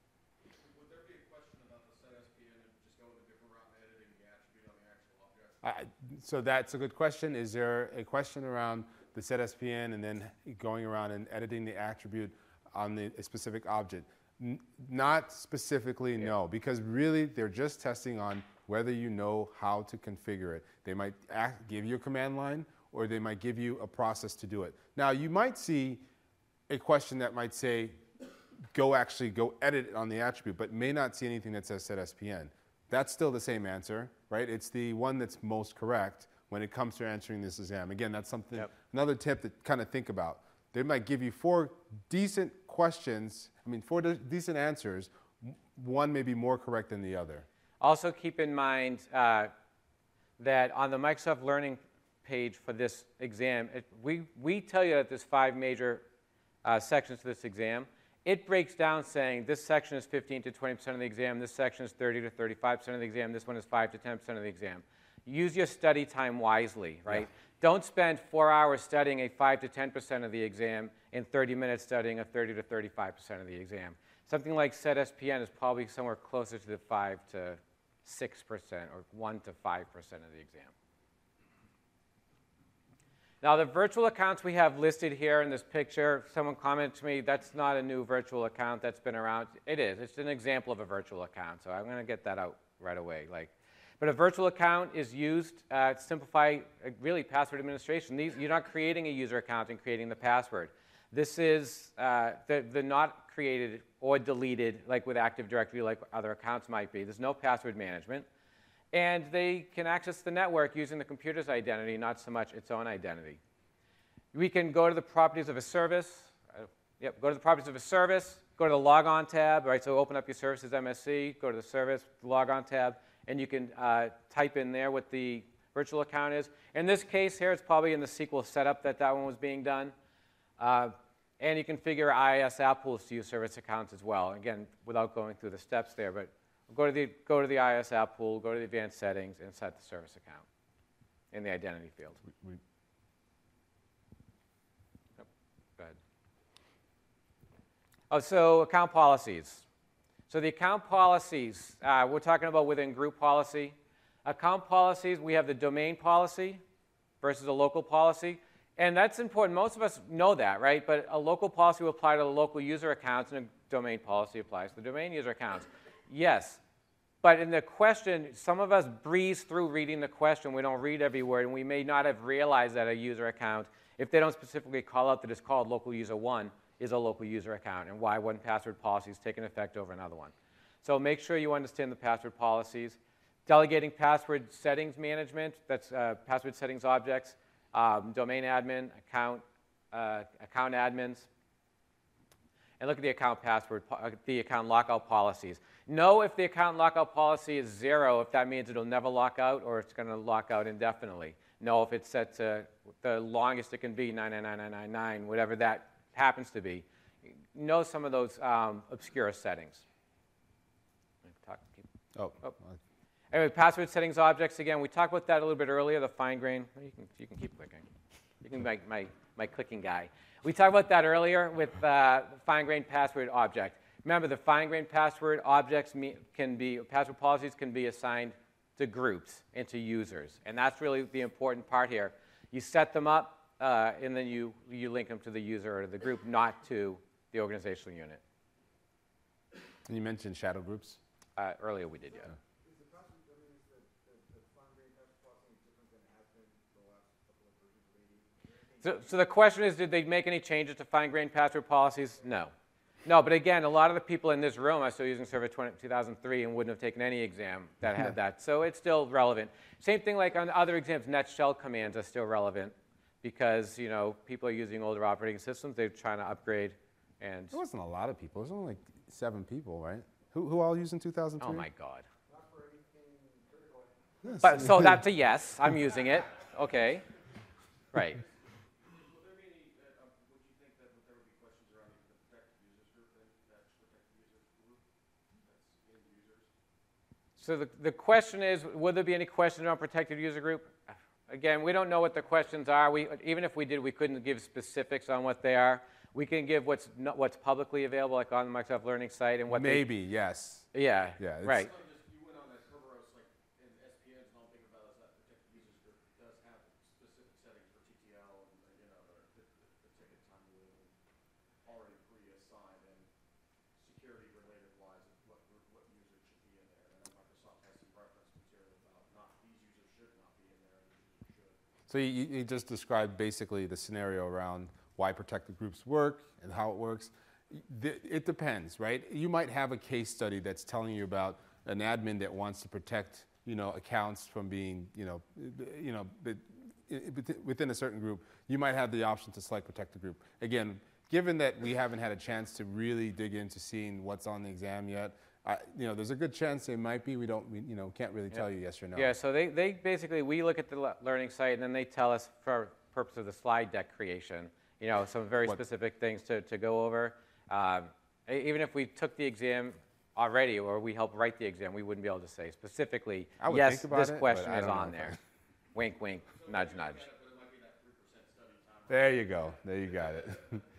I, so that's a good question. Is there a question around the set S P N and then going around and editing the attribute on the a specific object? N- not specifically, Yeah. no, because really they're just testing on whether you know how to configure it. They might act, give you a command line, or they might give you a process to do it. Now, you might see a question that might say, go actually go edit it on the attribute, but may not see anything that says set S P N. That's still the same answer, right? It's the one that's most correct when it comes to answering this exam. Again, that's something, Yep. another tip to kind of think about. They might give you four decent questions, I mean, four de- decent answers. M- One may be more correct than the other. Also keep in mind uh, that on the Microsoft Learning page for this exam, it, we, we tell you that there's five major uh, sections to this exam. It breaks down saying this section is fifteen to twenty percent of the exam, this section is thirty to thirty-five percent of the exam, this one is five to ten percent of the exam. Use your study time wisely, right? Yeah. Don't spend four hours studying a five to ten percent of the exam and thirty minutes studying a thirty to thirty-five percent of the exam. Something like set S P N is probably somewhere closer to the five to six percent or one to five percent of the exam. Now, the virtual accounts we have listed here in this picture, someone commented to me, that's not a new virtual account that's been around. It is. It's an example of a virtual account, so I'm going to get that out right away. Like, but a virtual account is used uh, to simplify, uh, really, password administration. These, you're not creating a user account and creating the password. This is uh, the, the not created or deleted, like with Active Directory, like other accounts might be. There's no password management. And they can access the network using the computer's identity, not so much its own identity. We can go to the properties of a service. Uh, yep, go to the properties of a service, go to the logon tab, right? So open up your services M S C, go to the service, the logon tab, and you can uh, type in there what the virtual account is. In this case here, it's probably in the S Q L setup that that one was being done. Uh, and you can configure I I S app pools to use service accounts as well. Again, without going through the steps there, but go to the, go to the I I S app pool, go to the advanced settings, and set the service account in the identity field. We, Yep. Go ahead. Oh, so account policies. So the account policies, uh, we're talking about within group policy. Account policies, we have the domain policy versus a local policy. And that's important. Most of us know that, right? But a local policy will apply to the local user accounts, and a domain policy applies to the domain user accounts. Yes. But in the question, some of us breeze through reading the question. We don't read every word, and we may not have realized that a user account, if they don't specifically call out that it's called local user one, is a local user account, and why one password policy is taking effect over another one. So make sure you understand the password policies. Delegating password settings management, that's uh, password settings objects, um, domain admin, account, uh, account admins. And look at the account password, uh, the account lockout policies. Know if the account lockout policy is zero, if that means it'll never lock out or it's going to lock out indefinitely. Know if it's set to the longest it can be, nine nine nine nine nine nine, whatever that happens to be. Know some of those um, obscure settings. Talk, keep, Oh. oh. Anyway, password settings objects, again, we talked about that a little bit earlier, the fine grain. You can, you can keep clicking. You can make my, my clicking guy. We talked about that earlier with uh, the fine grain password object. Remember, the fine grain password objects can be, password policies can be assigned to groups and to users. And that's really the important part here. You set them up, uh, and then you, you link them to the user or to the group, not to the organizational unit. And you mentioned shadow groups. Uh, earlier we did, yeah. Is the password, I mean, is the, the, the fine grain password policy different than it has been the last couple of versions of A D? Is there anything So, so the question is, did they make any changes to fine grained password policies? No. No, but again, a lot of the people in this room are still using Server two thousand three and wouldn't have taken any exam that had that. So it's still relevant. Same thing like on other exams, net shell commands are still relevant because, you know, people are using older operating systems. They're trying to upgrade. And There wasn't a lot of people. It was only like seven people, right? Who, who all used in two thousand three? oh my God. not for anything critical? But, so that's a yes. I'm using it. Okay. Right. Will there be any, uh, um, would you think that there would be questions around the protected users group, then, that's protected users group, that's end users? So the, the question is, would there be any questions around protected user group? Again, we don't know what the questions are. We, even if we did, we couldn't give specifics on what they are. We can give what's not, what's publicly available, like on the Microsoft Learning site, and what Maybe, yes. They, yeah, Yeah, it's- right. So just, you went on that Kerberos, like, in S P Ns and all big about is that protected users group does have specific settings for T T L and, uh, you know, the, the, the ticket time and already pre-assigned and security related wise of what group, what users should be in there. And then Microsoft has some reference material about not, these users should not be in there and these users should. So you, you just described basically the scenario around why protected groups work and how it works. It depends, right? You might have a case study that's telling you about an admin that wants to protect, you know, accounts from being, you know, you know, within a certain group. You might have the option to select protected group. Again, given that we haven't had a chance to really dig into seeing what's on the exam yet, I, you know, there's a good chance it might be. We don't, we, you know, can't really tell you yes or no. Yeah, so they, they basically, we look at the le- learning site, and then they tell us for purpose of the slide deck creation, you know, some very What- specific things to, to go over. Um, e- even if we took the exam already, or we helped write the exam, we wouldn't be able to say specifically, I would yes, think about this it, but question I is don't know on if I- there. Wink, wink, nudge, nudge. There you go. There you got it.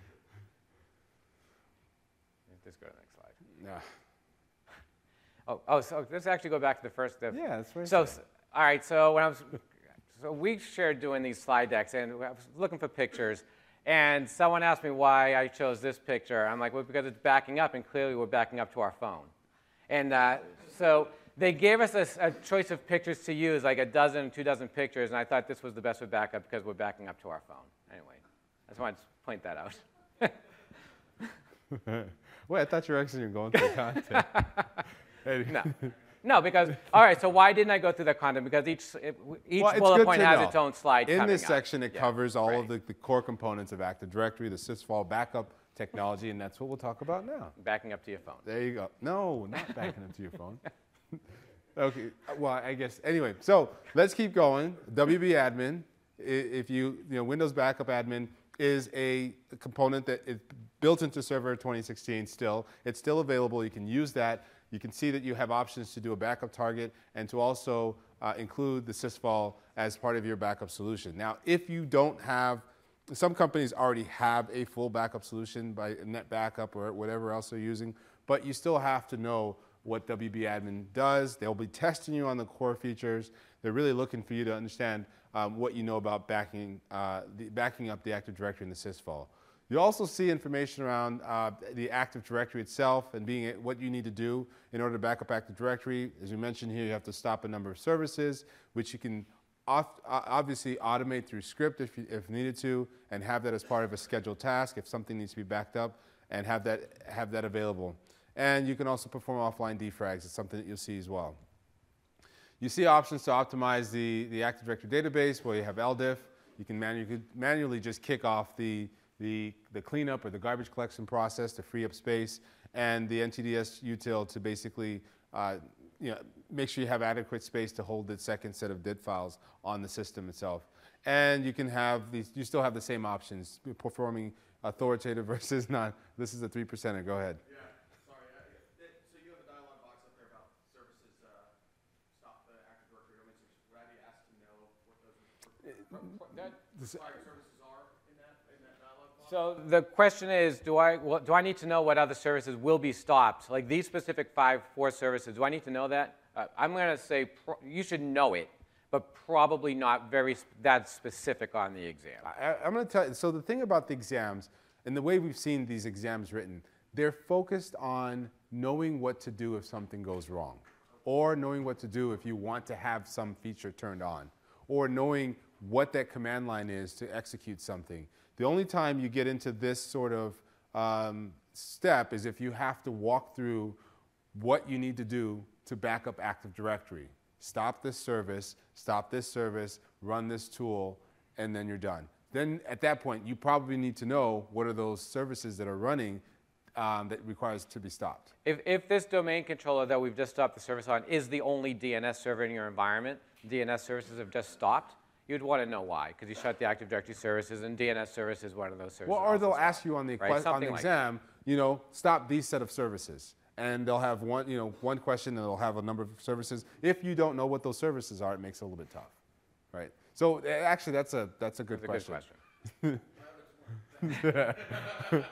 Just go to the next slide. Yeah. Oh, oh, so let's actually go back to the first. The, Yeah, that's right. So, s- all right. So when I was, so we shared doing these slide decks, and I was looking for pictures, and someone asked me why I chose this picture. I'm like, well, because it's backing up, and clearly we're backing up to our phone. And uh, so they gave us a, a choice of pictures to use, like a dozen, two dozen pictures, and I thought this was the best for backup because we're backing up to our phone. Anyway, I just wanted to point that out. Wait, I thought you were actually going through the content. Hey. No. No, because, all right, so why didn't I go through that content? Because each, it, each Well, it's bullet good point to has know. its own slide In coming this up. section, it Yeah, covers all right. of the, the core components of Active Directory, the sysvol backup technology, and that's what we'll talk about now. Backing up to your phone. There you go. No, not backing up to your phone. Okay, well, I guess, anyway, so let's keep going. W B admin, i- if you, you know, Windows Backup Admin is a component that is built into Server twenty sixteen still. It's still available. You can use that. You can see that you have options to do a backup target and to also uh, include the sysvol as part of your backup solution. Now, if you don't have, some companies already have a full backup solution by Net Backup or whatever else they're using, but you still have to know what W B admin does. They'll be testing you on the core features. They're really looking for you to understand um, what you know about backing, uh, the, backing up the Active Directory and the sysvol. You also see information around uh, the Active Directory itself and being what you need to do in order to back up Active Directory. As we mentioned here, you have to stop a number of services, which you can off, uh, obviously automate through script if, you, if needed to, and have that as part of a scheduled task if something needs to be backed up, and have that, have that available. And you can also perform offline defrags. It's something that you'll see as well. You see options to optimize the, the Active Directory database where you have L D I F. You can manually, manually just kick off the, the, the cleanup or the garbage collection process to free up space, and the N T D S util to basically uh, you know, make sure you have adequate space to hold the second set of D I T files on the system itself. And you can have these, you still have the same options, performing authoritative versus not. This is a three percenter. Go ahead. Yeah, sorry. Uh, it, so you have a dialog box up there about services uh, stop the Active Directory domain search. Would I be asked to know what those That- required services are in that in that dialog box? So the question is, do I, well, do I need to know what other services will be stopped? Like these specific five, four services, do I need to know that? Uh, I'm going to say pro you should know it, but probably not very sp that specific on the exam. I, I'm going to tell you, so the thing about the exams, and the way we've seen these exams written, they're focused on knowing what to do if something goes wrong, or knowing what to do if you want to have some feature turned on, or knowing what that command line is to execute something. The only time you get into this sort of um, step is if you have to walk through what you need to do to back up Active Directory. Stop this service, stop this service, run this tool, and then you're done. Then at that point, you probably need to know what are those services that are running um, that requires to be stopped. If, if this domain controller that we've just stopped the service on is the only D N S server in your environment, D N S services have just stopped, you'd want to know why, because you shut the Active Directory services, and D N S service is one of those services. Well, or they'll also. ask you on the, Right, que- on something the like exam, you know, stop these set of services. And they'll have one, you know, one question, and they'll have a number of services. If you don't know what those services are, it makes it a little bit tough, right? So uh, actually, that's a that's a good That's a question. good question.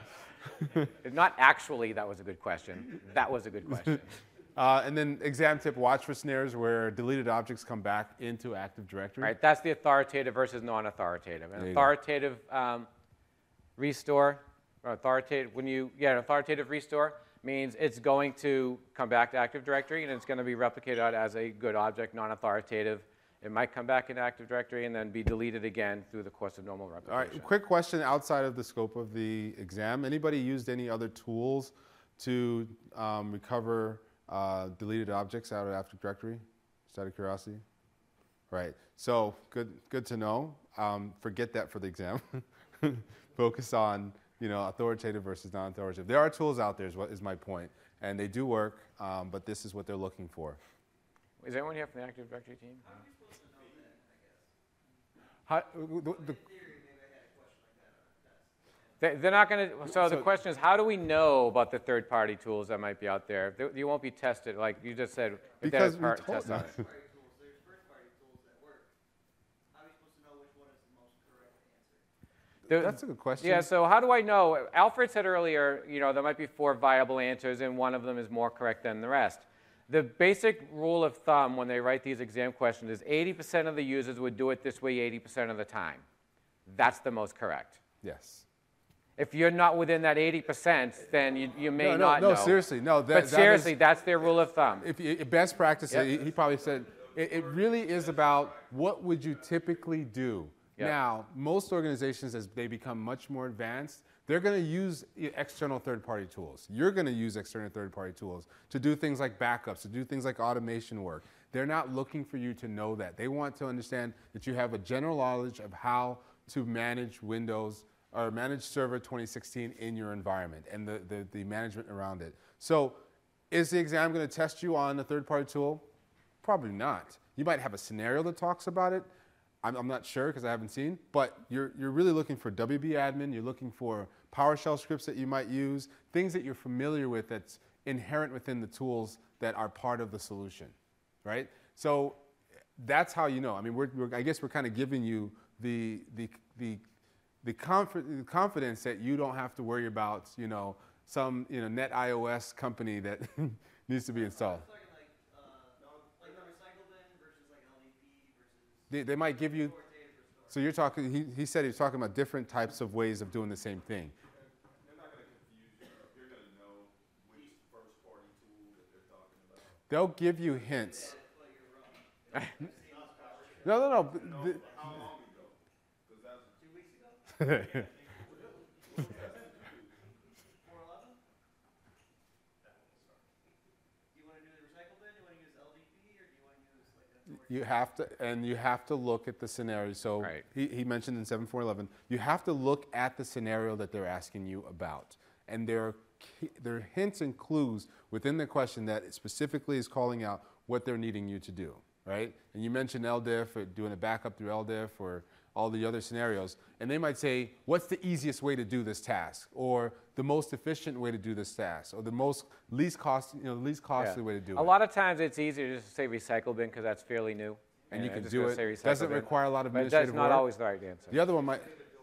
Not actually, that was a good question. That was a good question. Uh, and then exam tip: watch for snares where deleted objects come back into Active Directory. Right, that's the authoritative versus non-authoritative. An There you go. authoritative um, restore, or authoritative, when you, yeah, an authoritative restore means it's going to come back to Active Directory and it's going to be replicated out as a good object. Non-authoritative, it might come back in Active Directory and then be deleted again through the course of normal All replication. right. Quick question outside of the scope of the exam: anybody used any other tools to um, recover uh, deleted objects out of Active Directory? Just out of curiosity. Right. So good. Good to know. Um, forget that for the exam. Focus on, you know, authoritative versus non-authoritative. There are tools out there, is what is my point, and they do work, um, but this is what they're looking for. Is anyone here from the Active Directory team? How, the, the, They- They're not going to, so the So- question is, how do we know about the third-party tools that might be out there? They- You won't be tested, like you just said, if they because have we part told test on them. it. First-party tools, there's first-party tools that work. How are you supposed to know which one is the most correct answer? The- That's a good question. Yeah, so how do I know? Alfred said earlier, you know, there might be four viable answers and one of them is more correct than the rest. The basic rule of thumb when they write these exam questions is eighty percent of the users would do it this way eighty percent of the time. That's the most correct. Yes. If you're not within that eighty percent, then you, you may No, no, not no, know. seriously, no. That, But that seriously, is- that's their rule of thumb. if you, best practice, Yep. he, he probably said, it, it really is about what would you typically do. Yep. Now, most organizations, as they become much more advanced, they're going to use external third-party tools. You're going to use external third-party tools to do things like backups, to do things like automation work. They're not looking for you to know that. They want to understand that you have a general knowledge of how to manage Windows or manage Server twenty sixteen in your environment and the, the, the management around it. So is the exam going to test you on a third-party tool? Probably not. You might have a scenario that talks about it. I'm, I'm not sure because I haven't seen, but you're, you're really looking for W B admin, you're looking for PowerShell scripts that you might use, things that you're familiar with that's inherent within the tools that are part of the solution, right? So that's how you know. I mean, we're, we're, I guess we're kind of giving you the, the, the, the, conf- the confidence that you don't have to worry about, you know, some, you know, net iOS company that needs to be installed. It's talking like, uh, like the recycle bin versus like L D P versus They, they might give you, authoritative restore. so you're talking, he, he said he was talking about different types of ways of doing the same thing. They're not gonna confuse you. You're gonna know which first-party tool that they're talking about. They'll give you hints. No, no, no. but the- How long ago? Because that's. Two weeks ago? four eleven? You have to, and you have to look at the scenario. So Right. he, he mentioned in seven four eleven, you have to look at the scenario that they're asking you about. And there are, key- there are hints and clues within the question that specifically is calling out what they're needing you to do, right? And you mentioned L D I F, or doing a backup through L D I F, or all the other scenarios. And they might say, what's the easiest way to do this task? Or the most efficient way to do this task? Or the most least cost, you know, least costly Yeah. way to do a it. lot of times it's easier just to say recycle bin because that's fairly new. And you I'm can just do gonna it. say recycle Doesn't bin. require a lot of But administrative that's not work. always the right answer. The other one might,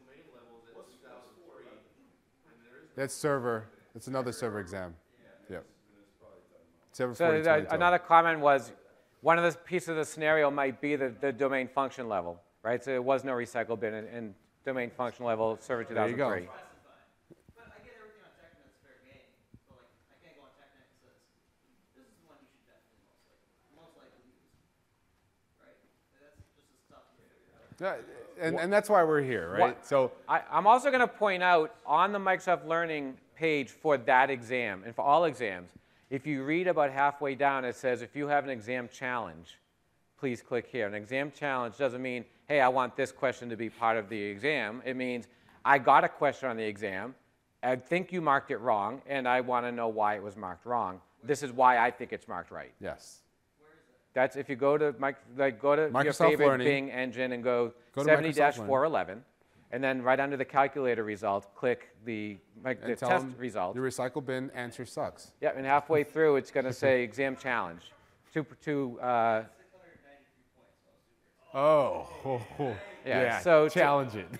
that's server, that's another server exam. Yep. Server So forty the, twenty-two. another comment was, one of the pieces of the scenario might be the, the domain function level, right? So there was no recycle bin in, in domain function level server two There you thousand three. go. But I get everything on TechNet, it's fair game. But like, I can't go on TechNet and says, this is the one you should definitely most likely, most likely use. Right? That's just as tough to figure out. Yeah, and, and that's why we're here, right? What- So I, I'm also going to point out on the Microsoft Learning page for that exam, and for all exams, if you read about halfway down, it says, if you have an exam challenge, please click here. An exam challenge doesn't mean, hey, I want this question to be part of the exam. It means, I got a question on the exam, I think you marked it wrong, and I want to know why it was marked wrong. This is why I think it's marked right. yes. That's if you go to mic- like go to your Microsoft favorite Learning. Bing engine and go Go to seventy Microsoft four eleven, and then right under the calculator result, click the, like, the And tell test them result. your recycle bin answer sucks. Yeah, and halfway through, it's going to say exam challenge. To, to, uh, Oh. oh, oh. Yeah, so to- challenge it.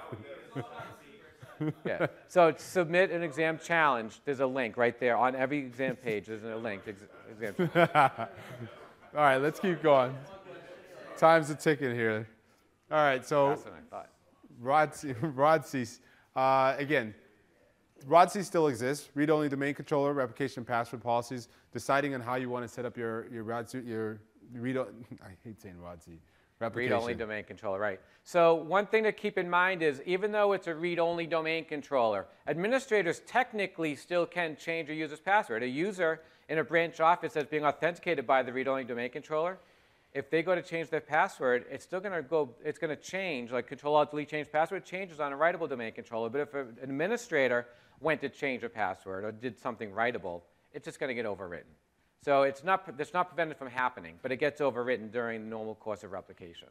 yeah. So to submit an exam challenge, there's a link right there on every exam page. There's a link. to ex- exam. All right, let's keep going. Time's a ticking here. All right, so That's what I thought. R O D C, R O D C, uh, again, R O D C still exists. Read-only domain controller, replication password policies, deciding on how you want to set up your your R O D C, your read. I hate saying R O D C. Replication. Read-only domain controller, right. So one thing to keep in mind is even though it's a read-only domain controller, administrators technically still can change a user's password. A user in a branch office that's being authenticated by the read-only domain controller, if they go to change their password, it's still going to go, it's going to change, like Control-Alt-Delete change password changes on a writable domain controller, but if an administrator went to change a password or did something writable, it's just going to get overwritten. So it's not, it's not prevented from happening, but it gets overwritten during the normal course of replication.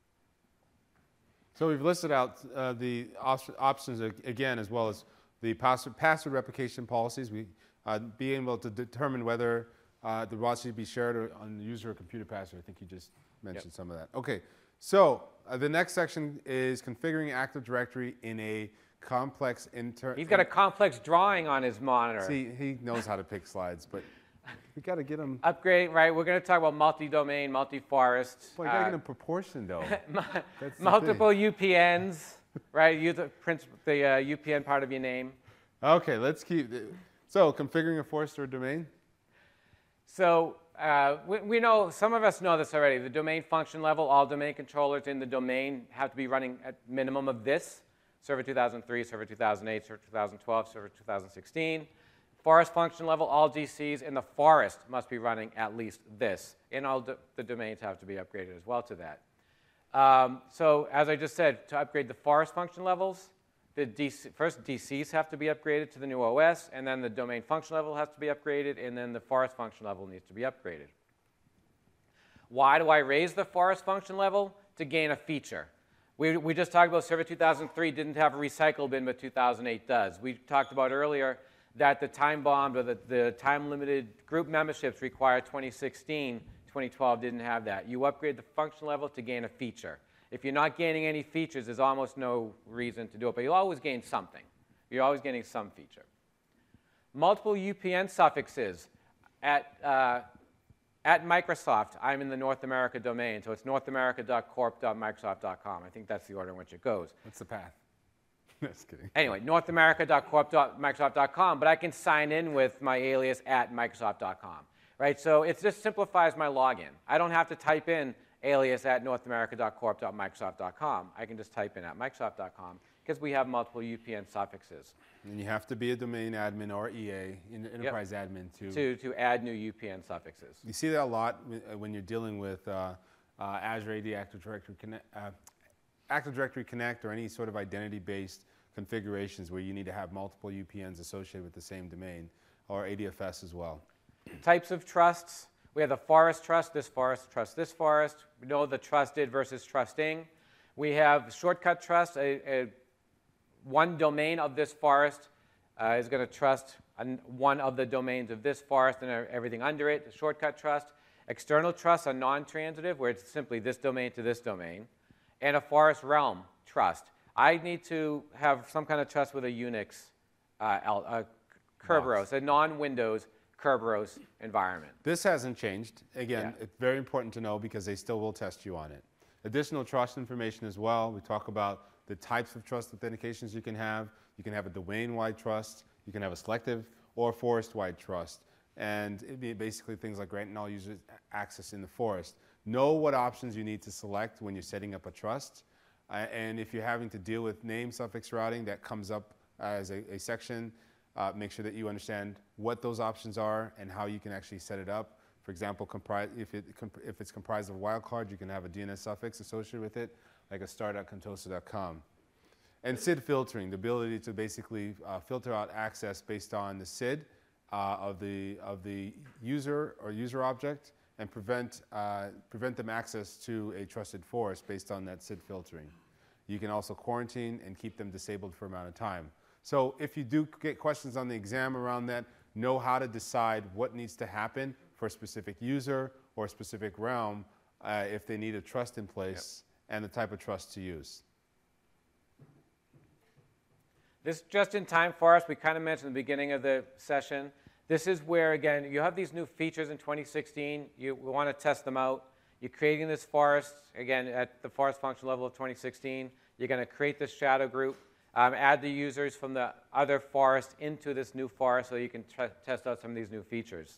So we've listed out uh, the op- options ag- again, as well as the password, password replication policies. We uh, being able to determine whether uh, the R O D C should be shared or on the user or computer password. I think you just mentioned Yep. some of that. Okay, so uh, the next section is configuring Active Directory in a complex inter. He's got a complex drawing on his monitor. See, he knows how to pick slides, but we got to get him. Upgrade, right? We're going to talk about multi-domain, multi-forest, Boy, got to uh, get him proportion though. That's the multiple U P Ns, right? Use the, princ- the uh, U P N part of your name. Okay, let's keep. So configuring a forest or domain. So uh, we, we know, some of us know this already. The domain function level, all domain controllers in the domain have to be running at minimum of this. Server two thousand three, Server two thousand eight, Server two thousand twelve, Server two thousand sixteen. Forest function level, all D Cs in the forest must be running at least this. And all do, the domains have to be upgraded as well to that. Um, so as I just said, to upgrade the forest function levels, the D C, first D Cs have to be upgraded to the new O S, and then the domain function level has to be upgraded, and then the forest function level needs to be upgraded. Why do I raise the forest function level? To gain a feature. We, we just talked about Server two thousand three didn't have a recycle bin, but two thousand eight does. We talked about earlier that the time-bombed or the, the time-limited group memberships require twenty sixteen. twenty twelve didn't have that. You upgrade the function level to gain a feature. If you're not gaining any features, there's almost no reason to do it, but you'll always gain something. You're always getting some feature. Multiple U P N suffixes. At, uh, at Microsoft, I'm in the North America domain, so it's north america dot corp dot microsoft dot com. I think that's the order in which it goes. What's the path? Just kidding. Anyway, north america dot corp dot microsoft dot com, but I can sign in with my alias at microsoft dot com. Right? So it just simplifies my login. I don't have to type in alias at north america dot corp dot microsoft dot com. I can just type in at microsoft dot com because we have multiple U P N suffixes And you have to be a domain admin or E A, in- enterprise admin to. to, to add new U P N suffixes. You see that a lot when- uh, when you're dealing with uh, uh, Azure A D Active Directory Connect, uh, Active Directory Connect, or any sort of identity-based configurations where you need to have multiple U P Ns associated with the same domain, or A D F S as well. Types of trusts. We have the forest trust, this forest trust, this forest. We know the trusted versus trusting. We have shortcut trust. A, a, one domain of this forest uh, is going to trust an, one of the domains of this forest and everything under it. The shortcut trust. External trusts are non-transitive, where it's simply this domain to this domain. And a forest realm trust. I need to have some kind of trust with a Unix uh, uh, Kerberos, a non-Windows Kerberos environment. This hasn't changed. Again, Yeah. it's very important to know because they still will test you on it. Additional trust information as well. We talk about the types of trust authentications you can have. You can have a domain-wide trust. You can have a selective or forest-wide trust. And it'd be basically things like granting all users access in the forest. Know what options you need to select when you're setting up a trust. Uh, and if you're having to deal with name suffix routing, that comes up as a, a section. Uh, make sure that you understand what those options are and how you can actually set it up. For example, compri if, it, comp if it's comprised of a wildcard, you can have a D N S suffix associated with it, like a star dot contoso dot com. And S I D filtering, the ability to basically uh, filter out access based on the S I D uh, of, the, of the user or user object and prevent, uh, prevent them access to a trusted forest based on that S I D filtering. You can also quarantine and keep them disabled for a amount of time. So if you do get questions on the exam around that, know how to decide what needs to happen for a specific user or a specific realm uh, if they need a trust in place, yep. and the type of trust to use. This just-in-time forest, we kind of mentioned at the beginning of the session. This is where, again, you have these new features in twenty sixteen. You want to test them out. You're creating this forest, again, at the forest function level of twenty sixteen. You're going to create this shadow group. Um, add the users from the other forest into this new forest so you can test out some of these new features.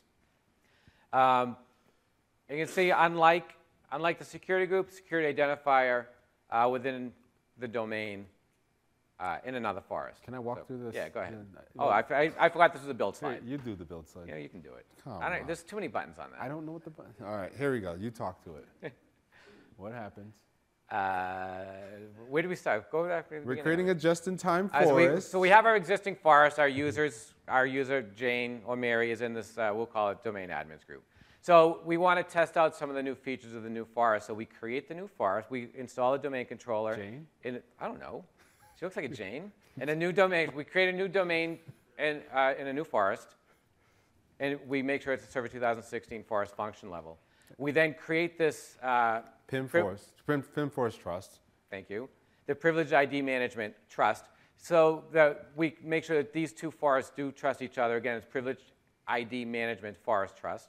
Um, you can see, unlike, unlike the security group, security identifier uh, within the domain uh, in another forest. Can I walk so, through this? Yeah, go ahead. Yeah, oh, I, I, I forgot this was a build slide. You do the build slide. Yeah, you can do it. Come I don't, on. There's too many buttons on that. I don't know what the button. All right, here we go. You talk to it. What happens? Uh, where do we start? Go back to the We're beginning. creating a just-in-time Uh, so, we, forest. so we have our existing forest. Our users, our user Jane or Mary is in this. Uh, we'll call it domain admins group. So we want to test out some of the new features of the new forest. So we create the new forest. We install a domain controller. Jane? In, I don't know. She looks like a Jane. And a new domain. We create a new domain in, uh, in a new forest, and we make sure it's a Server two thousand sixteen forest function level. We then create this. Uh, P I M Pri- Forest, P I M, P I M Forest Trust. Thank you. The Privileged I D Management Trust. So the, we make sure that these two forests do trust each other. Again, it's Privileged I D Management Forest Trust.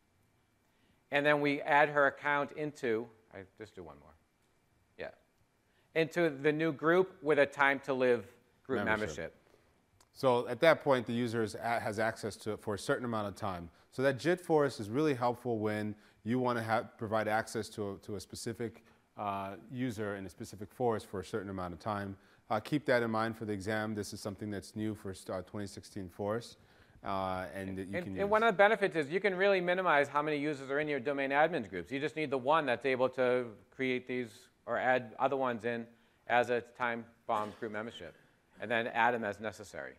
And then we add her account into, I just do one more. Yeah. Into the new group with a time to live group Membership. membership. So at that point, the user is a- has access to it for a certain amount of time. So that J I T forest is really helpful when you want to have, provide access to a, to a specific uh, user in a specific forest for a certain amount of time. Uh, keep that in mind for the exam. This is something that's new for uh, twenty sixteen forest, uh, and that you And, can and use. one of the benefits is you can really minimize how many users are in your domain admins groups. You just need the one that's able to create these or add other ones in as a time-bound group membership, and then add them as necessary.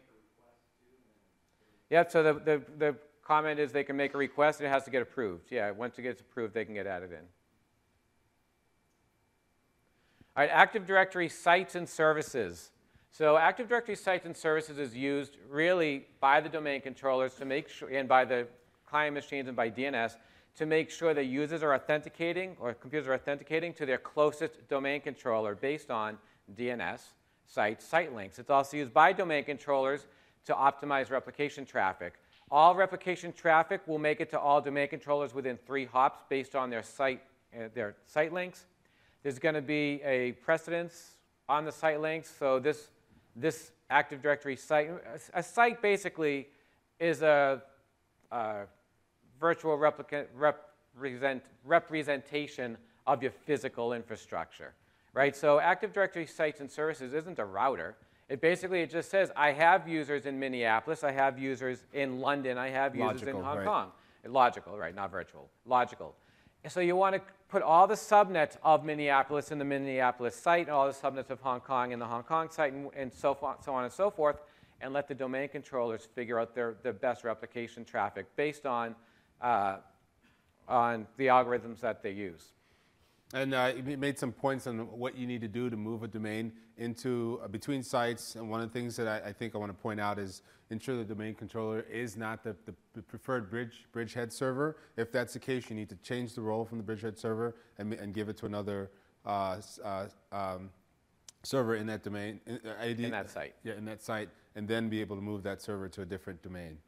Yeah, so the, the, the comment is they can make a request and it has to get approved. Yeah, once it gets approved, they can get added in. All right, Active Directory sites and services. So Active Directory sites and services is used really by the domain controllers to make sure, and by the client machines and by D N S, to make sure that users are authenticating or computers are authenticating to their closest domain controller based on D N S, site, site links. It's also used by domain controllers to optimize replication traffic. All replication traffic will make it to all domain controllers within three hops based on their site, uh, their site links. There's going to be a precedence on the site links. So this, this Active Directory site, a site basically is a, a virtual replica, represent, representation of your physical infrastructure, right? So Active Directory sites and services isn't a router. It basically, it just says, I have users in Minneapolis, I have users in London, I have users Logical, in Hong right. Kong. Logical, right, not virtual, logical. And so you want to put all the subnets of Minneapolis in the Minneapolis site, and all the subnets of Hong Kong in the Hong Kong site, and, and so, far, so on and so forth, and let the domain controllers figure out their, their best replication traffic based on, uh, on the algorithms that they use. And uh, you made some points on what you need to do to move a domain into uh, between sites. And one of the things that I, I think I want to point out is ensure the domain controller is not the, the, the preferred bridge bridgehead server. If that's the case, you need to change the role from the bridgehead server and, and give it to another uh, uh, um, server in that domain. In, uh, I D, in that site. Yeah, in that site, and then be able to move that server to a different domain.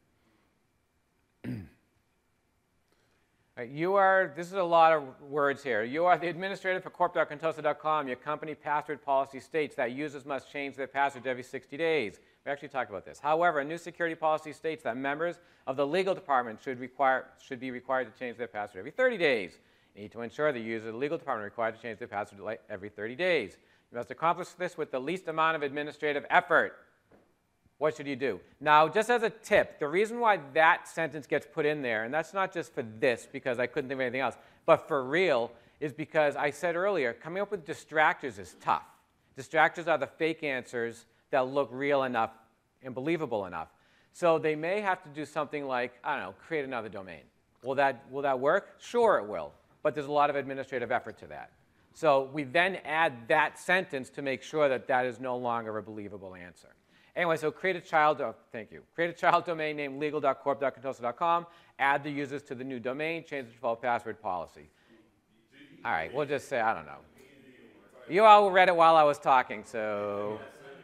Right, you are, this is a lot of words here. You are the administrator for corp dot contosa dot com. Your company password policy states that users must change their passwords every sixty days. We actually talked about this. However, a new security policy states that members of the legal department should, require, should be required to change their password every thirty days. You need to ensure the user of the legal department are required to change their password every thirty days. You must accomplish this with the least amount of administrative effort. What should you do? Now, just as a tip, the reason why that sentence gets put in there, and that's not just for this because I couldn't think of anything else, but for real, is because I said earlier, coming up with distractors is tough. Distractors are the fake answers that look real enough and believable enough. So they may have to do something like, I don't know, create another domain. Will that, will that work? Sure it will, but there's a lot of administrative effort to that. So we then add that sentence to make sure that that is no longer a believable answer. Anyway, so create a child, oh, thank you. Create a child domain named legal dot corp dot contosa dot com, add the users to the new domain, change the default password policy. All right, we'll just say, I don't know. You all read it while I was talking, so.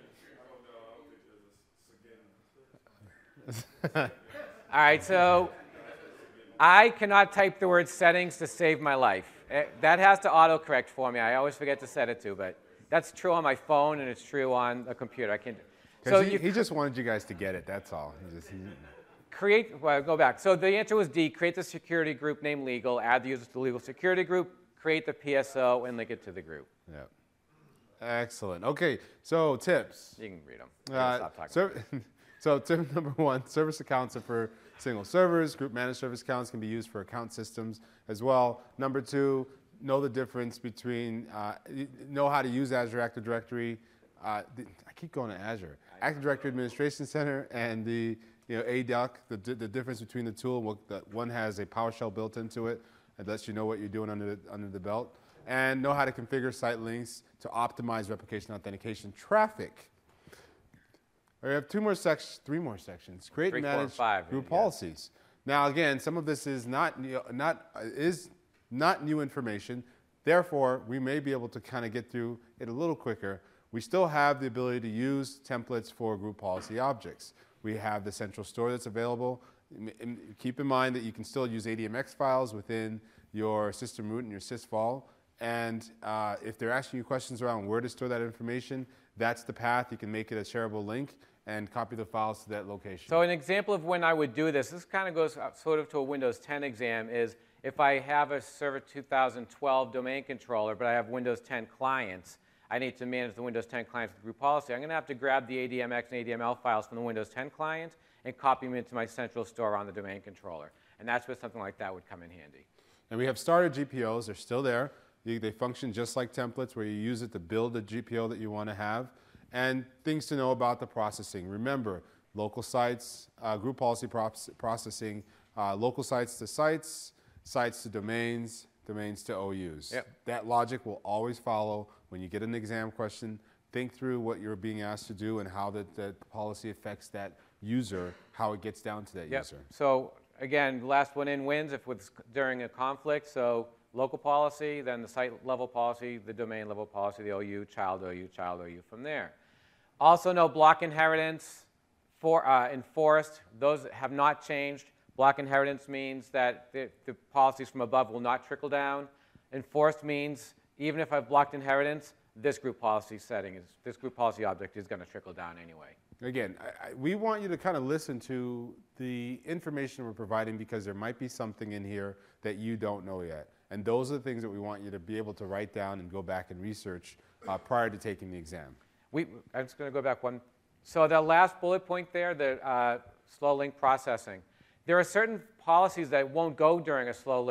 All right, so I cannot type the word settings to save my life. That has to autocorrect for me. I always forget to set it to, but that's true on my phone and it's true on a computer. I can't. So he, he just wanted you guys to get it, that's all. He just, he, create, well, go back. So the answer was D, create the security group named legal, add the users to the legal security group, create the P S O, and link it to the group. Yeah. Excellent. Okay, so tips. You can read them. Uh, Stop talking. serv- so tip number one, service accounts are for single servers. Group managed service accounts can be used for account systems as well. Number two, know the difference between, uh, know how to use Azure Active Directory. Uh, the, I keep going to Azure. Active Directory Administration Center and the you know, A D U C, the, the difference between the two, well, the, one has a PowerShell built into it. It lets you know what you're doing under the, under the belt. And know how to configure site links to optimize replication authentication traffic. We have two more sections, three more sections. Create Three, and four, and manage five, group yeah. policies. Now, again, some of this is not, new- not, uh, is not new information. Therefore, we may be able to kind of get through it a little quicker. We still have the ability to use templates for group policy objects. We have the central store that's available. M- m- Keep in mind that you can still use A D M X files within your system root and your sysvol. And uh, if they're asking you questions around where to store that information, that's the path. You can make it a shareable link and copy the files to that location. So an example of when I would do this, this kind of goes sort of to a Windows ten exam, is if I have a Server two thousand twelve domain controller, but I have Windows ten clients, I need to manage the Windows ten clients with group policy. I'm going to have to grab the A D M X and A D M L files from the Windows ten client and copy them into my central store on the domain controller. And that's where something like that would come in handy. And we have starter G P Os. They're still there. You- They function just like templates where you use it to build the G P O that you want to have. And things to know about the processing. Remember, local sites, uh, group policy proce- processing, uh, local sites to sites, sites to domains, domains to O Us. Yep. That logic will always follow. When you get an exam question, think through what you're being asked to do and how that, that policy affects that user, how it gets down to that Yep. user. So again, last one in wins if it's during a conflict. So local policy, then the site level policy, the domain level policy, the O U, child O U, child O U from there. Also know block inheritance, for, uh, enforced. Those have not changed. Block inheritance means that the, the policies from above will not trickle down. Enforced means even if I've blocked inheritance, this group policy setting is, this group policy object is going to trickle down anyway. Again, I, I, we want you to kind of listen to the information we're providing because there might be something in here that you don't know yet. And those are the things that we want you to be able to write down and go back and research uh, prior to taking the exam. We, I'm just going to go back one. So the last bullet point there, the uh, slow link processing. There are certain policies that won't go during a slow link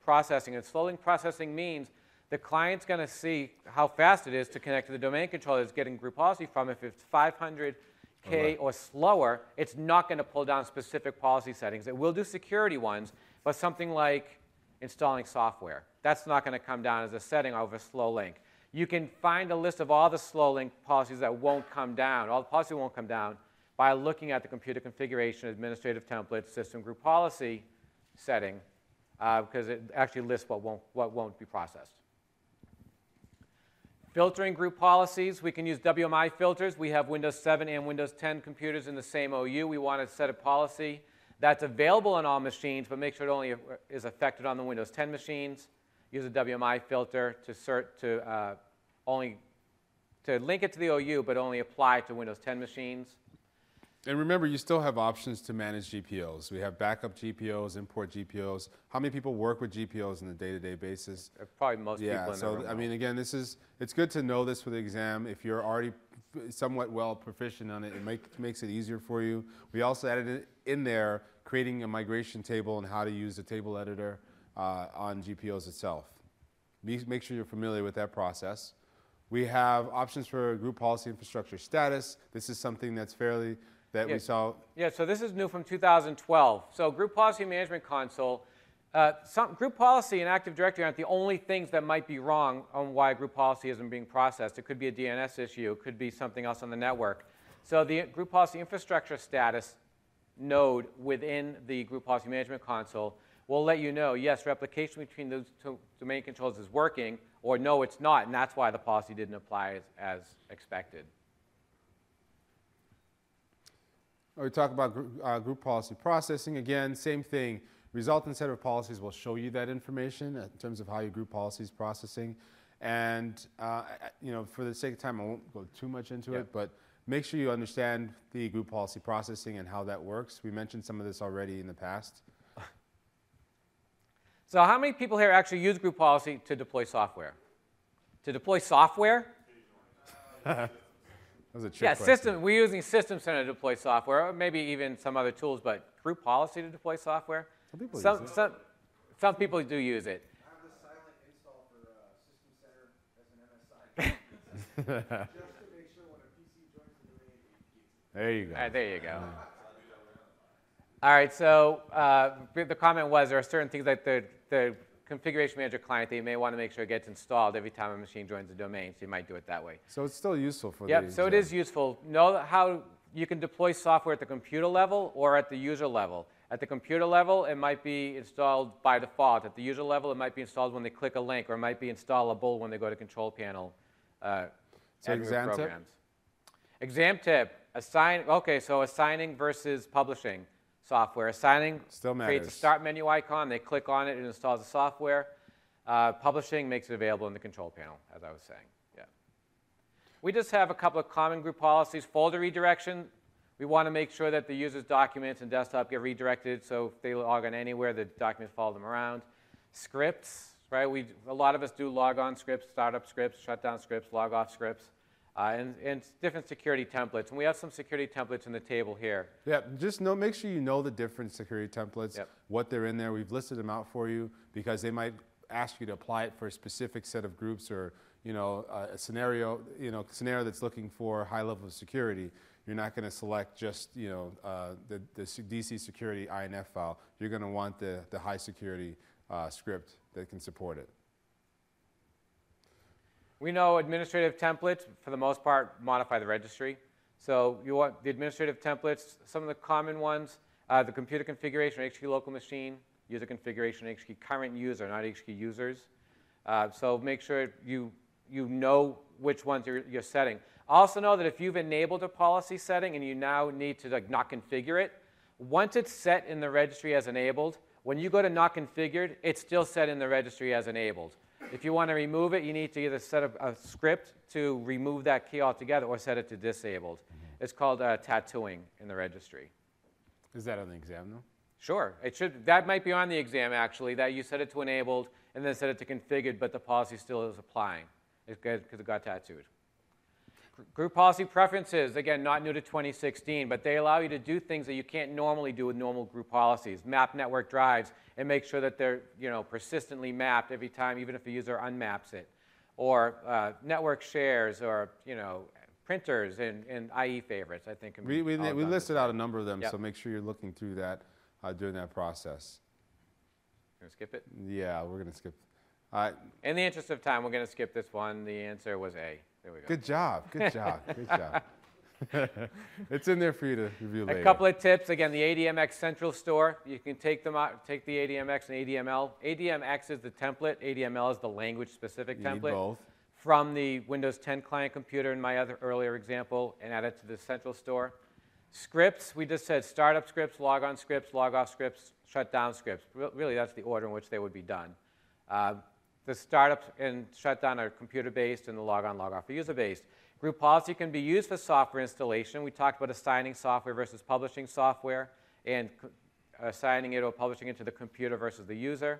processing. And slow link processing means the client's going to see how fast it is to connect to the domain controller it's getting group policy from. If it's five hundred K Right. or slower, it's not going to pull down specific policy settings. It will do security ones, but something like installing software, that's not going to come down as a setting over slow link. You can find a list of all the slow link policies that won't come down, all the policies won't come down, by looking at the computer configuration, administrative template, system group policy setting, uh, because it actually lists what won't, what won't be processed. Filtering group policies, we can use W M I filters. We have Windows seven and Windows ten computers in the same O U. We want to set a policy that's available on all machines, but make sure it only is affected on the Windows ten machines. Use a W M I filter to, cert, to uh, only to link it to the O U, but only apply to Windows ten machines. And remember, you still have options to manage G P Os. We have backup G P Os, import G P Os. How many people work with G P Os on a day-to-day basis? Probably most Yeah, people in the so room I know. mean, again, this is, it's good to know this for the exam. If you're already somewhat well proficient on it, it make, makes it easier for you. We also added in- in there creating a migration table and how to use the table editor uh, on G P Os itself. Be- Make sure you're familiar with that process. We have options for group policy infrastructure status. This is something that's fairly, that Yeah. we saw. Yeah, so this is new from two thousand twelve. So Group Policy Management Console, uh, some, group policy and Active Directory aren't the only things that might be wrong on why a group policy isn't being processed. It could be a D N S issue. It could be something else on the network. So the Group Policy Infrastructure Status node within the Group Policy Management Console will let you know, yes, replication between those two domain controls is working, or no, it's not, and that's why the policy didn't apply as, as expected. We talk about gr- uh, group policy processing. Again, same thing. Resultant set of policies will show you that information in terms of how your group policy is processing. And, uh, I- I- you know, for the sake of time, I won't go too much into Yeah. it, but make sure you understand the group policy processing and how that works. We mentioned some of this already in the past. So how many people here actually use group policy to deploy software? To deploy software? That was a trick Yeah, question. system, we're using System Center to deploy software, or maybe even some other tools, but group policy to deploy software? Some people some, use it. Some, some people do use it. I have the silent install for uh, System Center as an M S I. Just to make sure when a P C joins the domain, it keeps it. There you go. All right, there you go. All right, so uh, the comment was there are certain things like the, the configuration manager client that you may want to make sure it gets installed every time a machine joins the domain, so you might do it that way. So it's still useful for Yep, the so it exam. is useful. Know how you can deploy software at the computer level or at the user level. At the computer level, it might be installed by default. At the user level, it might be installed when they click a link, or it might be installable when they go to control panel. Uh, So add new exam tip? programs. Exam tip, assign, okay, so assigning versus publishing software. Assigning Still creates a matters. start menu icon. They click on it, it installs the software. Uh, publishing makes it available in the control panel, as I was saying. Yeah. We just have a couple of common group policies. Folder redirection. We want to make sure that the user's documents and desktop get redirected, so if they log on anywhere, the documents follow them around. Scripts, right? We, a lot of us do log on scripts, startup scripts, shutdown scripts, log off scripts, uh, and, and different security templates. And we have some security templates in the table here. Yeah, just know, make sure you know the different security templates, Yep. what they're in there. We've listed them out for you because they might ask you to apply it for a specific set of groups or, you know, uh, a scenario, you know, scenario that's looking for high level of security. You're not going to select just, you know, uh, the, the D C security I N F file. You're going to want the, the high security uh, script that can support it. We know administrative templates, for the most part, modify the registry. So you want the administrative templates, some of the common ones, uh, the computer configuration, H K local machine, user configuration, H K current user, not H K users. Uh, so make sure you, you know which ones you're, you're setting. Also know that if you've enabled a policy setting and you now need to like, not configure it, once it's set in the registry as enabled, when you go to not configured, it's still set in the registry as enabled. If you want to remove it, you need to either set up a script to remove that key altogether or set it to disabled. It's called uh, tattooing in the registry. Is that on the exam, though? Sure, it should. That might be on the exam, actually, that you set it to enabled and then set it to configured, but the policy still is applying because it got tattooed. Group policy preferences, again, not new to twenty sixteen, but they allow you to do things that you can't normally do with normal group policies. Map network drives and make sure that they're, you know, persistently mapped every time, even if the user unmaps it. Or uh, network shares, or, you know, printers and, and I E favorites, I think. Can We, be we, all we done listed this out way. a number of them, Yep. so make sure you're looking through that uh, during that process. Gonna skip it? Yeah, we're going to skip. Uh, In the interest of time, we're going to skip this one. The answer was A. There we go. good job. Good job. Good job. It's in there for you to review later. A couple of tips. Again, the A D M X Central Store. You can take them out, take the A D M X and A D M L. A D M X is the template. A D M L is the language-specific You need template. both. From the Windows ten client computer in my other earlier example, and add it to the Central Store. Scripts, we just said startup scripts, logon scripts, log off scripts, shut down scripts. Re- Really, that's the order in which they would be done. Uh, the startup and shutdown are computer-based, and the logon, log off are user-based. Group policy can be used for software installation. We talked about assigning software versus publishing software, and co- assigning it or publishing it to the computer versus the user.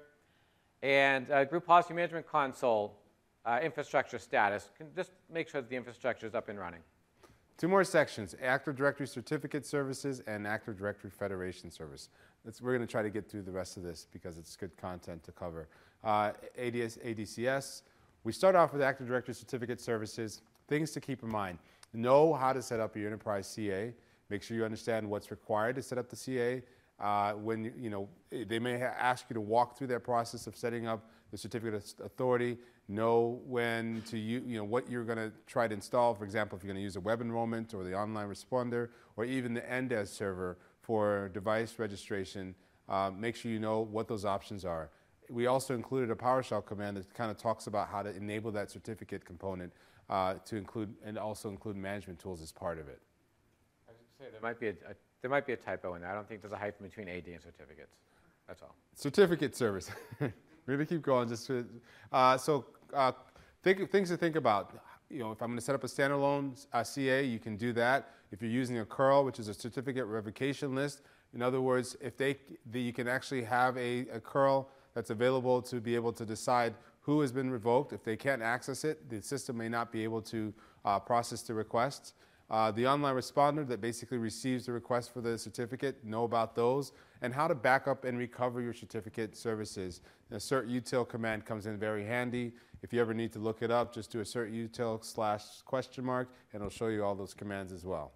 And uh, group policy management console, uh, infrastructure status, can just make sure that the infrastructure is up and running. Two more sections, Active Directory Certificate Services and Active Directory Federation Service. That's, we're going to try to get through the rest of this because it's good content to cover. Uh, A D S, A D C S, we start off with Active Directory Certificate Services. Things to keep in mind. Know how to set up your enterprise C A. Make sure you understand what's required to set up the C A. Uh, when, you know, they may ha- ask you to walk through that process of setting up the certificate of authority. Know when to, u- you know, what you're going to try to install. For example, if you're going to use a web enrollment or the online responder or even the N D E S server for device registration, uh, make sure you know what those options are. We also included a PowerShell command that kind of talks about how to enable that certificate component uh, to include and also include management tools as part of it. I was going to say, there might be a, a, there might be a typo in there. I don't think there's a hyphen between A D and certificates. That's all. Certificate service. We're going to keep going. Just to, uh, so uh, think, things to think about. You know, if I'm going to set up a standalone uh, C A, you can do that. If you're using a curl, which is a certificate revocation list, in other words, if they, the, you can actually have a, a curl that's available to be able to decide who has been revoked. If they can't access it, the system may not be able to uh, process the requests. Uh, the online responder that basically receives the request for the certificate, know about those, and how to back up and recover your certificate services. The cert util command comes in very handy. If you ever need to look it up, just do a cert util slash question mark, and it'll show you all those commands as well.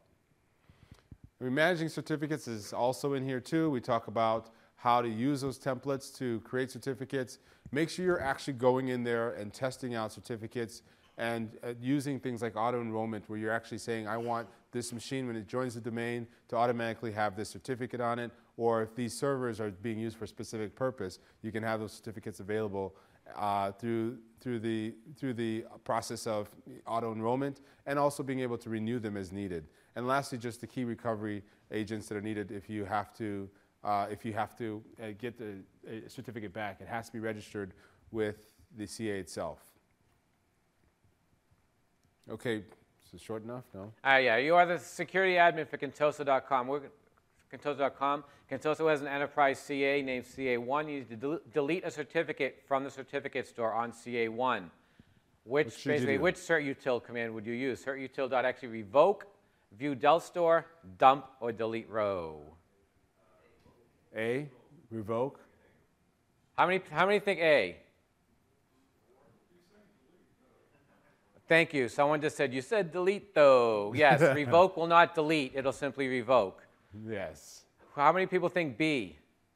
I mean, managing certificates is also in here too. We talk about how to use those templates to create certificates. Make sure you're actually going in there and testing out certificates and uh, using things like auto-enrollment where you're actually saying, I want this machine when it joins the domain to automatically have this certificate on it, or if these servers are being used for a specific purpose, you can have those certificates available uh, through, through, the, through the process of auto-enrollment and also being able to renew them as needed. And lastly, just the key recovery agents that are needed if you have to Uh, if you have to uh, get the uh, certificate back, it has to be registered with the C A itself. Okay, is it short enough? No? Uh, yeah, you are the security admin for Contoso dot com. We're Contoso dot com. Contoso has an enterprise C A named C A one. You need to del- delete a certificate from the certificate store on C A one. Which, What should you basically, do? which cert util command would you use? Cert util dot exe revoke, view del store, dump, or delete row. A, revoke. How many, how many think A? Thank you. Someone just said, you said delete though. Yes, revoke will not delete. It'll simply revoke. Yes. How many people think B?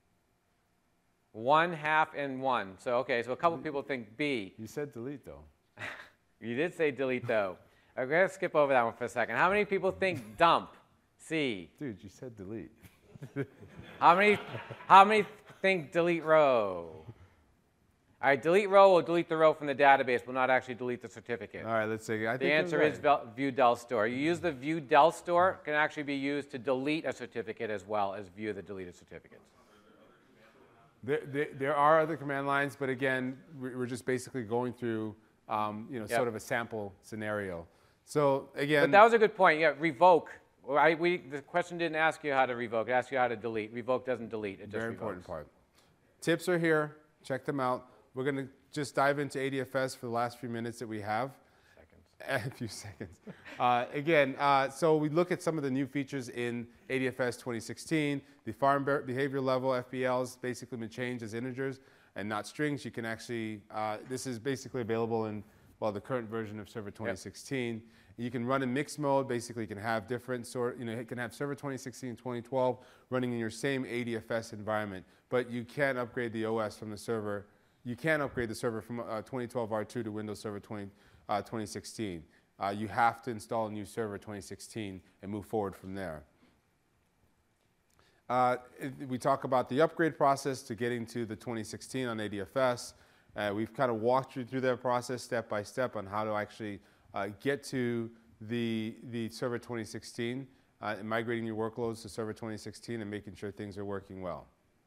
One, half, and one. So, okay, so a couple people think B. You said delete though. You did say delete though. I'm going to skip over that one for a second. How many people think dump? C. Dude, you said delete. How many, how many think delete row? All right, delete row will delete the row from the database, will not actually delete the certificate. All right, let's see. I The think you're answer right. is vel- view del store. You use the view del store, can actually be used to delete a certificate as well as view the deleted certificates. There, there, there are other command lines, but again, we- we're just basically going through, um, you know, Yep. sort of a sample scenario. So again, But that was a good point. Yeah, revoke. Well, I, we, the question didn't ask you how to revoke. It asked you how to delete. Revoke doesn't delete. It just very revokes. important part. Tips are here. Check them out. We're going to just dive into A D F S for the last few minutes that we have. Seconds. A few seconds. Uh, again, uh, so we look at some of the new features in A D F S twenty sixteen. The farm be- behavior level F B Ls basically been changed as integers and not strings. You can actually, uh, this is basically available in, well, the current version of Server twenty sixteen. Yep. You can run in mixed mode. Basically, you can have different sort, you know, you can have Server twenty sixteen and twenty twelve running in your same A D F S environment, but you can't upgrade the O S from the server. You can't upgrade the server from uh, twenty twelve R two to Windows Server twenty, uh, twenty sixteen. Uh, you have to install a new server twenty sixteen and move forward from there. Uh, it, we talk about the upgrade process to getting to the twenty sixteen on A D F S. Uh, we've kind of walked you through that process step by step on how to actually uh, get to the, the Server twenty sixteen uh, and migrating your workloads to Server twenty sixteen and making sure things are working well.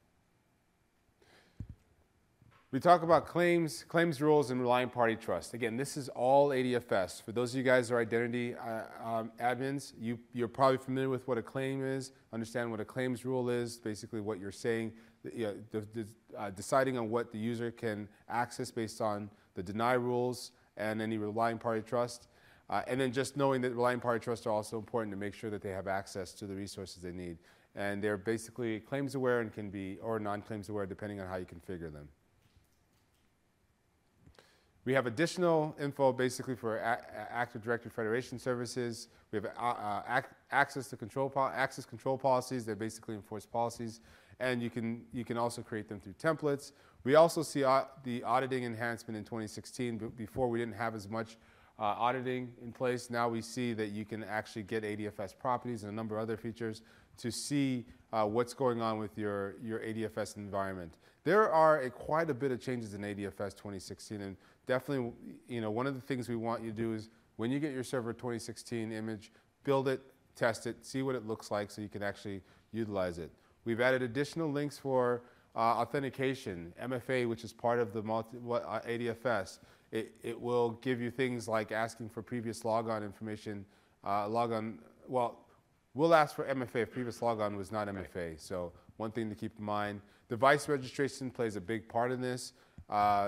We talk about claims, claims rules, and relying party trust. Again, this is all A D F S. For those of you guys who are identity uh, um, admins, you, you're probably familiar with what a claim is, understand what a claims rule is, basically what you're saying, you know, the, the, uh, deciding on what the user can access based on the deny rules and any relying party trust. Uh, and then just knowing that relying party trusts are also important to make sure that they have access to the resources they need. And they're basically claims aware and can be, or non-claims aware, depending on how you configure them. We have additional info basically for a Active Directory Federation services. We have uh, uh, ac access to control access control policies that basically enforce policies, and you can you can also create them through templates. We also see uh, the auditing enhancement in twenty sixteen. But before we didn't have as much uh, auditing in place. Now we see that you can actually get A D F S properties and a number of other features to see uh, what's going on with your your A D F S environment. There are a, quite a bit of changes in A D F S twenty sixteen, and definitely, you know, one of the things we want you to do is when you get your Server twenty sixteen image, build it, test it, see what it looks like so you can actually utilize it. We've added additional links for uh, authentication, M F A, which is part of the multi, uh, A D F S. It, it will give you things like asking for previous logon information, uh, logon, well, we'll ask for M F A if previous logon was not M F A. Right. So one thing to keep in mind. Device registration plays a big part in this. Uh,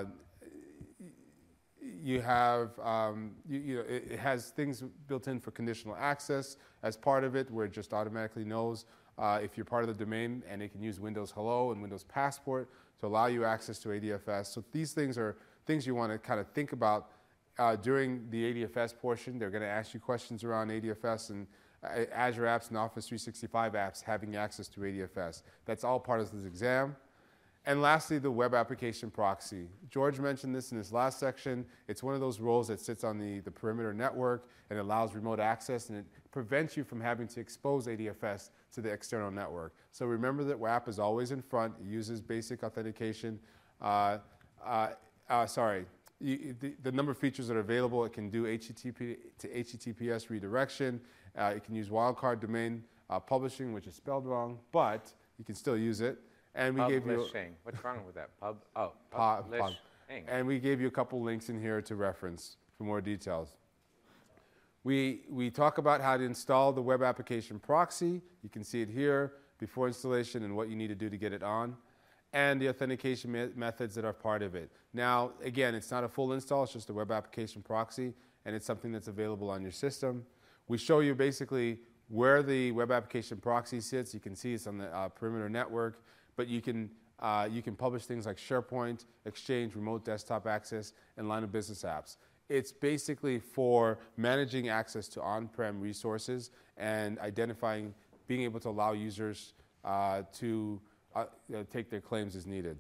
you have, um, you, you know, it, it has things built in for conditional access as part of it, where it just automatically knows uh, if you're part of the domain, and it can use Windows Hello and Windows Passport to allow you access to A D F S. So these things are things you want to kind of think about uh, during the A D F S portion. They're going to ask you questions around A D F S and uh, Azure apps and Office three sixty-five apps having access to A D F S. That's all part of this exam. And lastly, the web application proxy. George mentioned this in his last section. It's one of those roles that sits on the, the perimeter network and allows remote access, and it prevents you from having to expose A D F S to the external network. So remember that W A P is always in front. It uses basic authentication. Uh, uh, uh, sorry, you, the, the number of features that are available, it can do H T T P to H T T P S redirection. Uh, it can use wildcard domain uh, publishing, which is spelled wrong, but you can still use it. And we gave you Publishing. What's wrong with that? Pub. Oh, pub, publishing. And we gave you a couple links in here to reference for more details. We we talk about how to install the web application proxy. You can see it here before installation and what you need to do to get it on, and the authentication me methods that are part of it. Now, again, it's not a full install. It's just a web application proxy, and it's something that's available on your system. We show you basically where the web application proxy sits. You can see it's on the uh, perimeter network. But you can, uh, you can publish things like SharePoint, Exchange, remote desktop access, and line of business apps. It's basically for managing access to on-prem resources and identifying, being able to allow users uh, to uh, you know, take their claims as needed.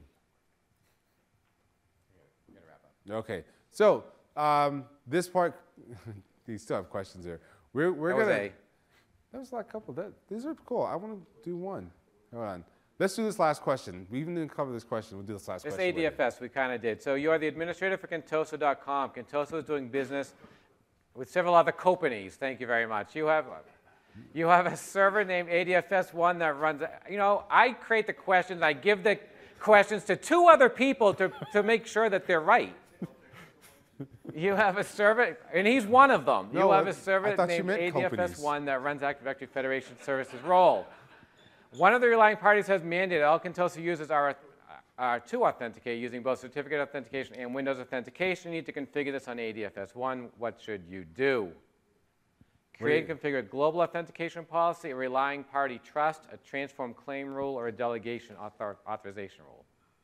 We're gonna wrap up. Okay, so um, this part, you still have questions there. We're, we're that was gonna. A. That was like a couple. That, these are cool. I want to do one. Hold on. Let's do this last question. We even didn't cover this question. We'll do this last This question. A D F S, later. we kind of did. So you are the administrator for Contoso dot com. Contoso is doing business with several other companies. Thank you very much. You have, you have a server named A D F S one that runs, you know, I create the questions. I give the questions to two other people to, to make sure that they're right. You have a server, and he's one of them. No, you have I, a server named A D F S one that runs Active Directory Federation Services role. One of the relying parties has mandated all Contoso users are uh, to authenticate using both certificate authentication and Windows authentication, you need to configure this on A D F S one. What should you do? Create and configure a global authentication policy, a relying party trust, a transform claim rule, or a delegation author authorization rule.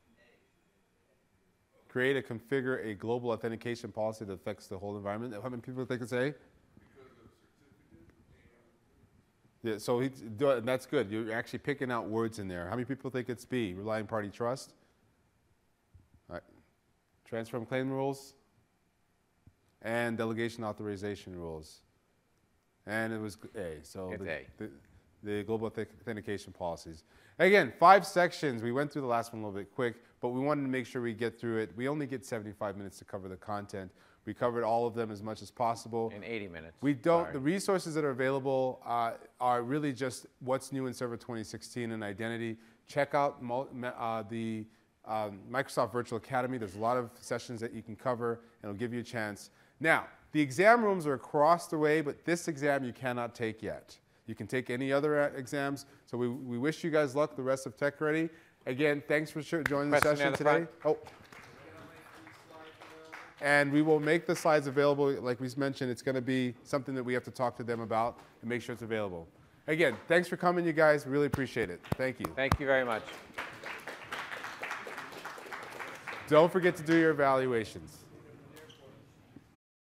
Create and configure a global authentication policy that affects the whole environment. How many people think it's A? Yeah, so he, that's good. You're actually picking out words in there. How many people think it's B, relying party trust? All right. Transform claim rules and delegation authorization rules. And it was A. So It's the, A. The, the global authentication policies. Again, five sections. We went through the last one a little bit quick, but we wanted to make sure we get through it. We only get seventy-five minutes to cover the content. We covered all of them as much as possible. In eighty minutes. We don't, Sorry. the resources that are available uh, are really just what's new in Server twenty sixteen and identity. Check out uh, the um, Microsoft Virtual Academy. There's a lot of sessions that you can cover, and it'll give you a chance. Now, the exam rooms are across the way, but this exam you cannot take yet. You can take any other exams. So we, we wish you guys luck the rest of Tech Ready. Again, thanks for joining the Question session at the today. front. Oh. And we will make the slides available. Like we mentioned, it's going to be something that we have to talk to them about and make sure it's available. Again, thanks for coming, you guys. Really appreciate it. Thank you. Thank you very much. Don't forget to do your evaluations.